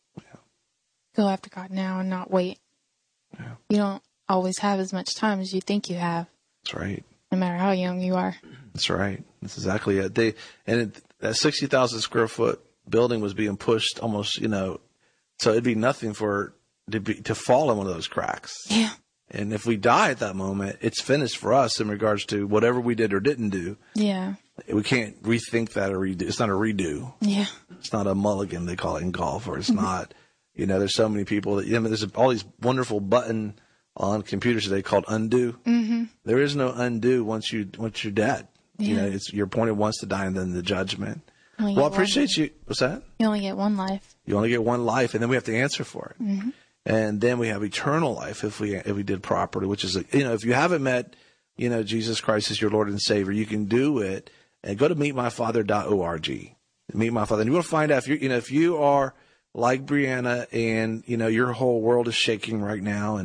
go after God now and not wait. Yeah. You don't always have as much time as you think you have, That's right. no matter how young you are. That's right. That's exactly it. They and it, that sixty thousand square foot building was being pushed almost, you know, so it'd be nothing for to be to fall in one of those cracks. Yeah. And if we die at that moment, it's finished for us in regards to whatever we did or didn't do. Yeah. We can't rethink that or redo. It's not a redo. Yeah. It's not a mulligan, they call it in golf, or it's not, you know, there's so many people that, you know, there's all these wonderful button on computers today called undo. Mm-hmm. There is no undo once you, once you're dead. You Yeah. know, it's, you're appointed once to die and then the judgment. Only Well, I get one appreciate life. you. What's that? You only get one life. You only get one life, and then we have to answer for it. Mm-hmm. And then we have eternal life if we if we did properly, which is, you know, if you haven't met, you know, Jesus Christ as your Lord and Savior, you can do it. And go to meet my father dot org. Meet My Father. And you will find out if you you know if you are like Brianna and you know your whole world is shaking right now, and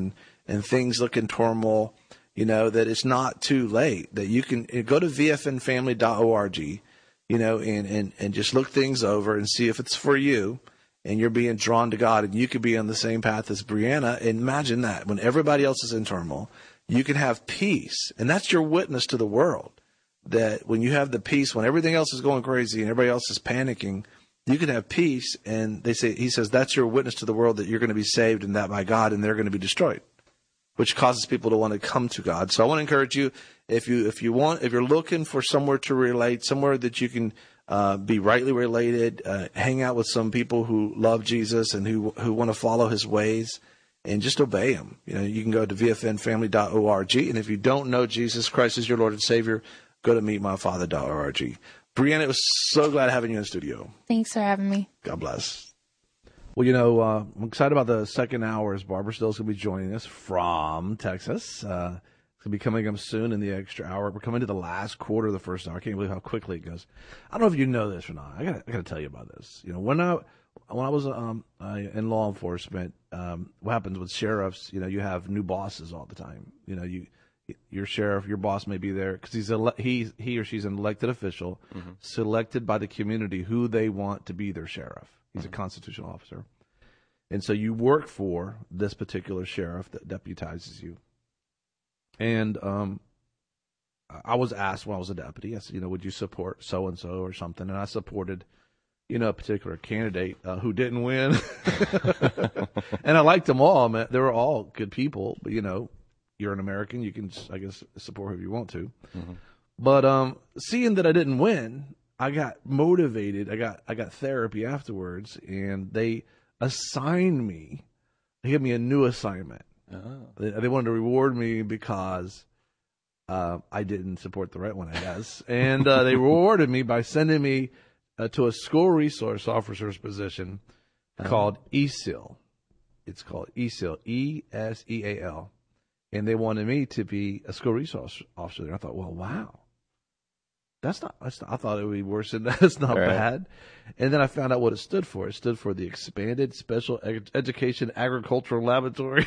and things look in turmoil, you know, that it's not too late, that you can go to v f n family dot org, you know, and, and, and just look things over and see if it's for you and you're being drawn to God, and you could be on the same path as Brianna. And imagine that when everybody else is in turmoil, you can have peace. And that's your witness to the world, that when you have the peace, when everything else is going crazy and everybody else is panicking, you can have peace. And they say, he says, that's your witness to the world, that you're going to be saved and that by God, and they're going to be destroyed, which causes people to want to come to God. So I want to encourage you, if you, if you want, if you're looking for somewhere to relate, somewhere that you can uh, be rightly related, uh, hang out with some people who love Jesus and who, who want to follow his ways and just obey him. You know, you can go to v f n family dot org. And if you don't know Jesus Christ as your Lord and Savior, go to meet my father dot org. Brianna, it was so glad having you in the studio. Thanks for having me. God bless. Well, you know, uh, I'm excited about the second hour as Barbara Stills going to be joining us from Texas. Uh, it's going to be coming up soon in the extra hour. We're coming to the last quarter of the first hour. I can't believe how quickly it goes. I don't know if you know this or not. I got I got to tell you about this. You know, when I when I was um, uh, in law enforcement, um, what happens with sheriffs? You know, you have new bosses all the time. You know, you your sheriff, your boss may be there because he's ele- he he or she's an elected official, mm-hmm. selected by the community who they want to be their sheriff. He's mm-hmm. a constitutional officer. And so you work for this particular sheriff that deputizes you. And um, I was asked when I was a deputy, I said, you know, would you support so-and-so or something? And I supported, you know, a particular candidate uh, who didn't win. And I liked them all. I mean, they were all good people. But, you know, you're an American. You can, I guess, support whoever you want to. Mm-hmm. But um, seeing that I didn't win, I got motivated. I got I got therapy afterwards, and they assigned me. They gave me a new assignment. Oh. They, they wanted to reward me because uh, I didn't support the right one, I guess. And uh, they rewarded me by sending me uh, to a school resource officer's position uh-huh. called E S E A L. It's called E S E A L, E S E A L. And they wanted me to be a school resource officer there. I thought, well, wow. That's not, that's not, I thought it would be worse than that. It's not right. bad. And then I found out what it stood for. It stood for the Expanded Special Ed- Education Agricultural Laboratory.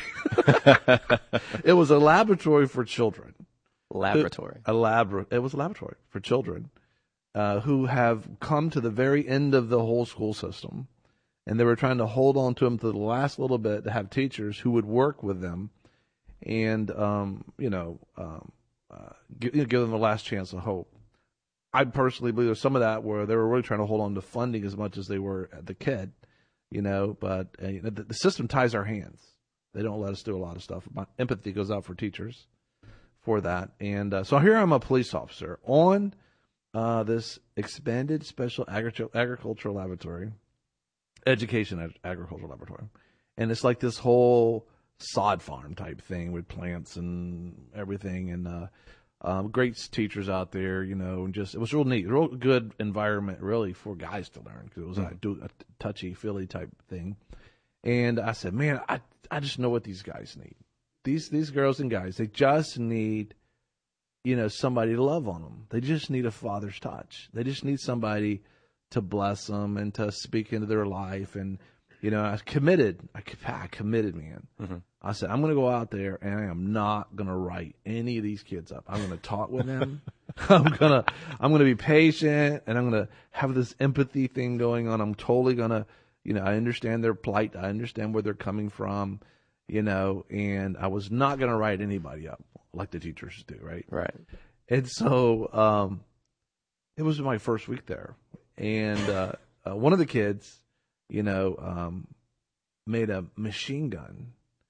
It was a laboratory for children. Laboratory. It, a lab, it was a laboratory for children uh, who have come to the very end of the whole school system. And they were trying to hold on to them to the last little bit to have teachers who would work with them and, um, you know, um, uh, give, you know, give them the last chance of hope. I personally believe there's some of that where they were really trying to hold on to funding as much as they were at the kid, you know, but uh, the, the system ties our hands. They don't let us do a lot of stuff. My empathy goes out for teachers for that. And uh, so here I'm a police officer on uh, this Expanded Special Agri- Agricultural Laboratory, Education Ag- Agricultural Laboratory. And it's like this whole sod farm type thing with plants and everything. And, uh, Um, great teachers out there, you know, and just, it was real neat, real good environment really for guys to learn because it was mm-hmm. a, a touchy-feely type thing. And I said, man, I, I just know what these guys need. These, these girls and guys, they just need, you know, somebody to love on them. They just need a father's touch. They just need somebody to bless them and to speak into their life. And, you know, I committed, I, I committed, man. Mm-hmm. I said, I'm going to go out there and I am not going to write any of these kids up. I'm going to talk with them. I'm going to, I'm going to be patient and I'm going to have this empathy thing going on. I'm totally going to, you know, I understand their plight. I understand where they're coming from, you know, and I was not going to write anybody up like the teachers do. Right. Right. And so, um, it was my first week there. And, uh, uh one of the kids, you know, um, made a machine gun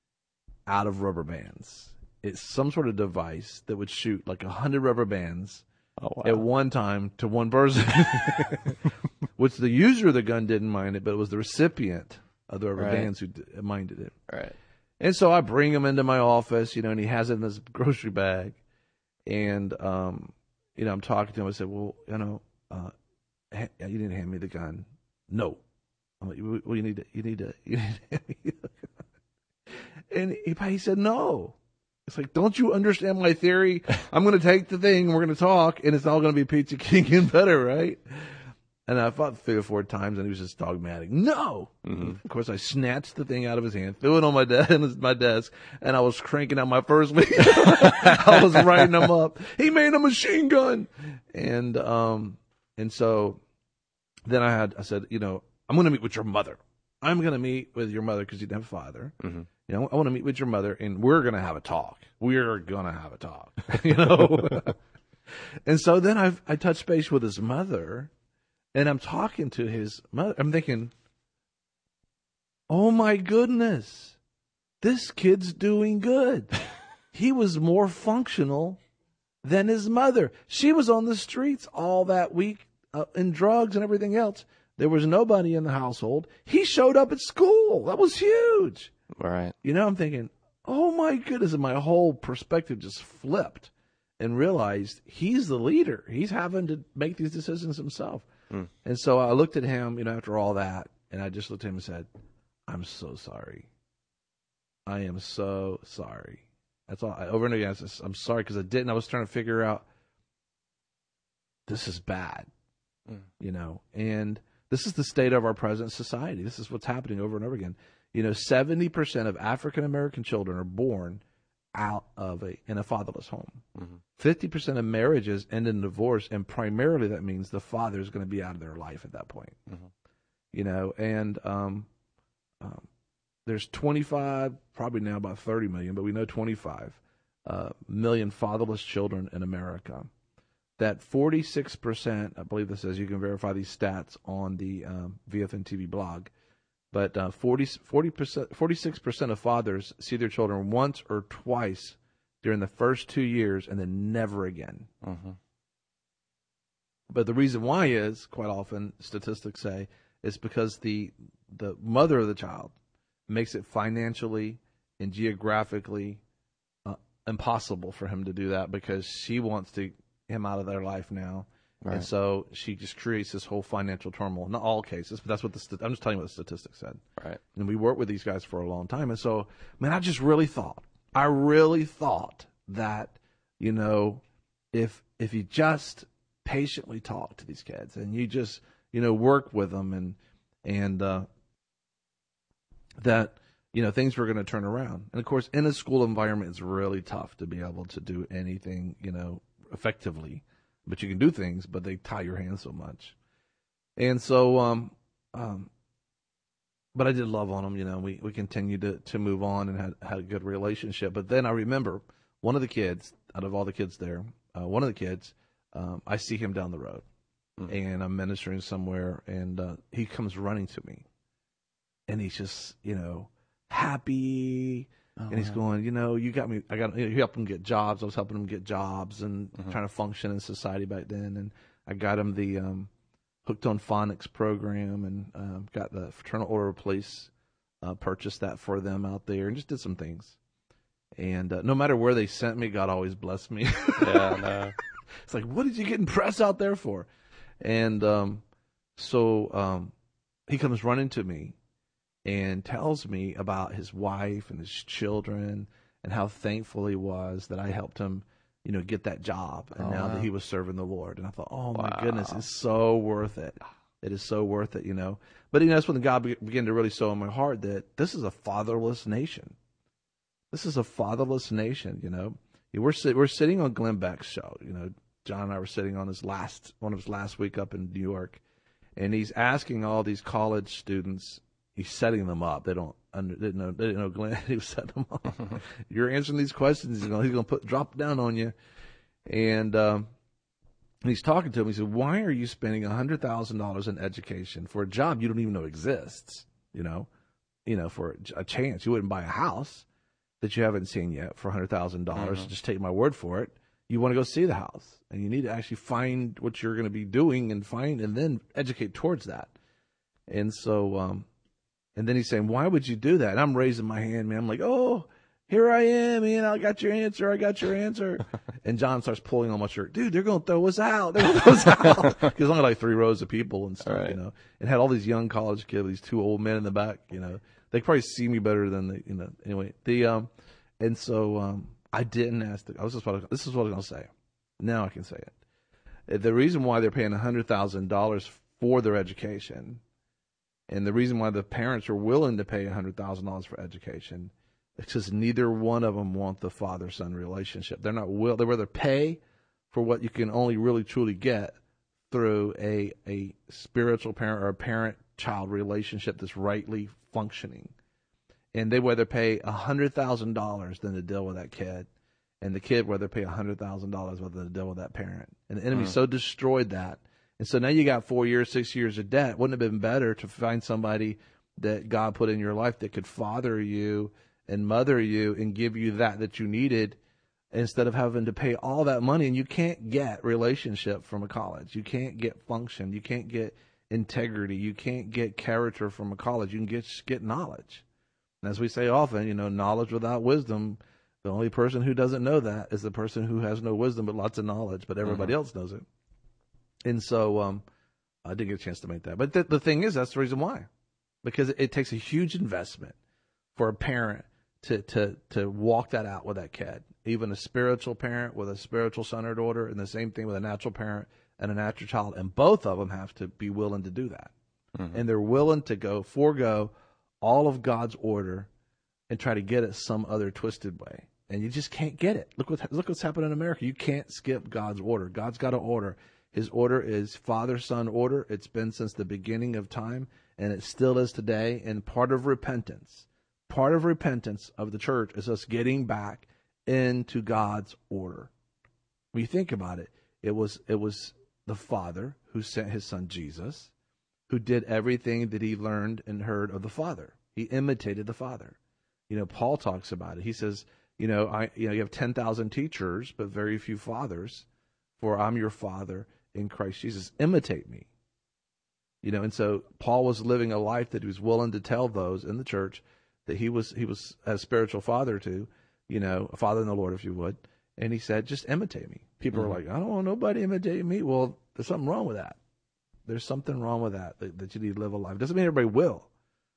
out of rubber bands. It's some sort of device that would shoot like a hundred rubber bands oh, wow. at one time to one person, which the user of the gun didn't mind it, but it was the recipient of the rubber right. bands who d- minded it. Right. And so I bring him into my office, you know, and he has it in his grocery bag. And, um, you know, I'm talking to him. I said, well, you know, uh, ha- you didn't hand me the gun. No. I'm like, well, you need to, you need to, you need to hand me the gun. And he, he said, no. It's like, don't you understand my theory? I'm going to take the thing, we're going to talk, and it's all going to be peachy keen and better, right? And I fought three or four times, and he was just dogmatic. No! Mm-hmm. Of course, I snatched the thing out of his hand, threw it on my, de- my desk, and I was cranking out my first week. I was writing them up. He made a machine gun! And, um, and so then I had, I said, you know, I'm going to meet with your mother. I'm going to meet with your mother because you didn't have a father. Mm-hmm. You know, I want to meet with your mother, and we're going to have a talk. We're going to have a talk, you know? And so then I I touched base with his mother, and I'm talking to his mother. I'm thinking, oh my goodness, this kid's doing good. He was more functional than his mother. She was on the streets all that week uh, in drugs and everything else. There was nobody in the household. He showed up at school. That was huge. Right. You know, I'm thinking, oh my goodness, and my whole perspective just flipped and realized he's the leader. He's having to make these decisions himself. Mm. And so I looked at him, you know, after all that, and I just looked at him and said, I'm so sorry. I am so sorry. That's all. I, over and again, I said, I'm sorry because I didn't. I was trying to figure out, this is bad, mm. you know, and this is the state of our present society. This is what's happening over and over again. You know, seventy percent of African-American children are born out of a in a fatherless home. Mm-hmm. fifty percent of marriages end in divorce, and primarily that means the father is going to be out of their life at that point. Mm-hmm. You know, and um, um, there's twenty-five, probably now about thirty million, but we know twenty-five uh, million fatherless children in America. That forty-six percent, I believe this says, you can verify these stats on the um, V F N T V blog, but uh, forty, forty percent, forty-six percent of fathers see their children once or twice during the first two years and then never again. Mm-hmm. But the reason why is, quite often, statistics say, is because the the mother of the child makes it financially and geographically uh, impossible for him to do that because she wants to him out of their life now. Right. And so she just creates this whole financial turmoil. Not all cases, but that's what the st- I'm just telling you what the statistics said. Right. And we worked with these guys for a long time. And so, man, I just really thought, I really thought that, you know, if if you just patiently talk to these kids and you just, you know, work with them and and uh, that, you know, things were going to turn around. And of course, in a school environment, it's really tough to be able to do anything, you know, effectively. But you can do things, but they tie your hands so much. And so, um, um, but I did love on them, you know, we, we continued to, to move on and had, had a good relationship. But then I remember one of the kids, out of all the kids there, uh, one of the kids, um, I see him down the road mm-hmm. and I'm ministering somewhere and uh, he comes running to me and he's just, you know, happy. Oh, and he's wow. going, you know, you got me, I got, you helped him get jobs. I was helping him get jobs and mm-hmm. trying to function in society back then. And I got him the um, Hooked on Phonics program and um, got the Fraternal Order of Police, uh, purchased that for them out there and just did some things. And uh, no matter where they sent me, God always blessed me. Yeah, no. It's like, what did you get in press out there for? And um, so um, he comes running to me and tells me about his wife and his children and how thankful he was that I helped him, you know, get that job. And oh, now wow. that he was serving the Lord. And I thought, oh, my wow. goodness, it's so worth it. It is so worth it, you know. But, you know, that's when God began to really sow in my heart that this is a fatherless nation. This is a fatherless nation, you know. We're, sit- we're sitting on Glenn Beck's show. You know, John and I were sitting on his last, one of his last week up in New York. And he's asking all these college students, he's setting them up. They don't under, didn't know they didn't know Glenn. He was setting them up. You're answering these questions. You know, he's going to put drop down on you, and um, he's talking to him. He said, "Why are you spending a hundred thousand dollars in education for a job you don't even know exists? You know, you know, for a chance you wouldn't buy a house that you haven't seen yet for a hundred thousand mm-hmm. dollars. Just take my word for it. You want to go see the house, and you need to actually find what you're going to be doing and find, and then educate towards that." And so. Um, And then he's saying, why would you do that? And I'm raising my hand, man. I'm like, oh, here I am, man. I got your answer. I got your answer. And John starts pulling on my shirt. Dude, they're going to throw us out. They're going to throw us out. Because only like three rows of people and stuff, right. you know. And had all these young college kids, these two old men in the back, you know. They probably see me better than they, you know. Anyway, the um, and so um, I didn't ask. The, I was just about to, this is what I was going to say. Now I can say it. The reason why they're paying one hundred thousand dollars for their education. And the reason why the parents are willing to pay one hundred thousand dollars for education is because neither one of them want the father-son relationship. They're not will. They rather pay for what you can only really truly get through a a spiritual parent or a parent-child relationship that's rightly functioning. And they rather pay one hundred thousand dollars than to deal with that kid. And the kid rather pay one hundred thousand dollars rather than to deal with that parent. And the enemy mm. so destroyed that. And so now you got four years, six years of debt. Wouldn't it have been better to find somebody that God put in your life that could father you and mother you and give you that that you needed instead of having to pay all that money? And you can't get relationship from a college. You can't get function. You can't get integrity. You can't get character from a college. You can get, get knowledge. And as we say often, you know, knowledge without wisdom, the only person who doesn't know that is the person who has no wisdom but lots of knowledge, but everybody mm-hmm. else knows it. And so um, I didn't get a chance to make that. But the, the thing is, that's the reason why. Because it, it takes a huge investment for a parent to, to, to walk that out with that kid. Even a spiritual parent with a spiritual son or daughter, and the same thing with a natural parent and a natural child. And both of them have to be willing to do that. Mm-hmm. And they're willing to go forego all of God's order and try to get it some other twisted way. And you just can't get it. Look what look what's happened in America. You can't skip God's order. God's got an order. His order is father-son order. It's been since the beginning of time, and it still is today. And part of repentance, part of repentance of the church is us getting back into God's order. When you think about it, it was it was the Father who sent his son Jesus, who did everything that he learned and heard of the Father. He imitated the Father. You know, Paul talks about it. He says, you know, I you know, you have ten thousand teachers, but very few fathers, for I'm your Father in Christ Jesus. Imitate me. You know, and so Paul was living a life that he was willing to tell those in the church that he was he was a spiritual father to, you know, a father in the Lord, if you would. And he said, just imitate me. People mm-hmm. are like, I don't want nobody imitating me. Well, there's something wrong with that. There's something wrong with that, that, that you need to live a life. Doesn't mean everybody will.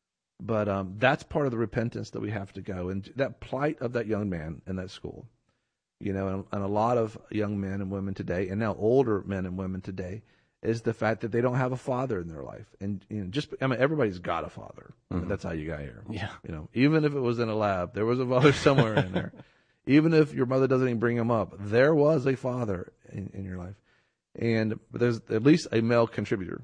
But um, that's part of the repentance that we have to go. And that plight of that young man in that school, you know, and, and a lot of young men and women today, and now older men and women today, is the fact that they don't have a father in their life. And you know, just I mean, everybody's got a father. Mm-hmm. That's how you got here. Yeah. You know, even if it was in a lab, there was a father somewhere in there. Even if your mother doesn't even bring him up, there was a father in, in your life. And but there's at least a male contributor.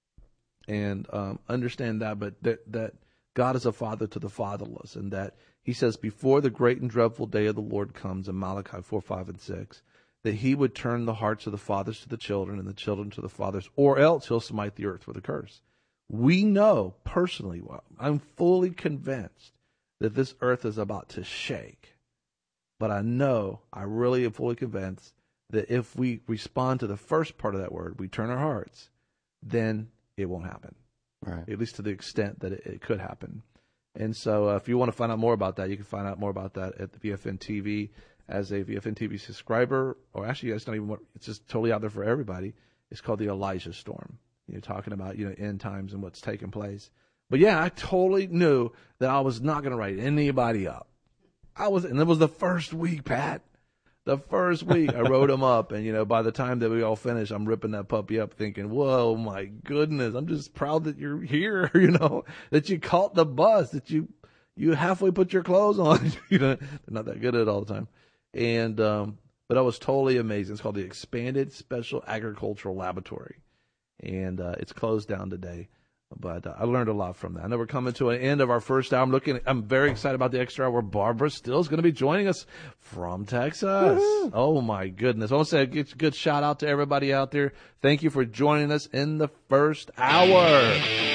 And um, understand that, but that that God is a father to the fatherless, and that he says before the great and dreadful day of the Lord comes in Malachi four, five, and six, that he would turn the hearts of the fathers to the children and the children to the fathers, or else he'll smite the earth with a curse. We know personally, well, I'm fully convinced that this earth is about to shake. But I know, I really am fully convinced that if we respond to the first part of that word, we turn our hearts, then it won't happen. Right. At least to the extent that it, it could happen. And so uh, if you want to find out more about that, you can find out more about that at the V F N T V as a V F N T V subscriber. Or actually, it's not even what, it's just totally out there for everybody. It's called the Elijah Storm. You're talking about, you know, end times and what's taking place. But yeah, I totally knew that I was not going to write anybody up. I was, and it was the first week, Pat. The first week I wrote them up, and you know, by the time that we all finished, I'm ripping that puppy up, thinking, "Whoa, my goodness! I'm just proud that you're here. You know, that you caught the bus, that you you halfway put your clothes on. You know, they're not that good at it all the time." And um, but I was totally amazing. It's called the Expanded Special Agricultural Laboratory, and uh, it's closed down today. But uh, I learned a lot from that. I know we're coming to an end of our first hour. I'm looking. I'm very excited about the extra hour where Barbara Still is going to be joining us from Texas. Woo-hoo. Oh my goodness! I want to say a good, good shout out to everybody out there. Thank you for joining us in the first hour.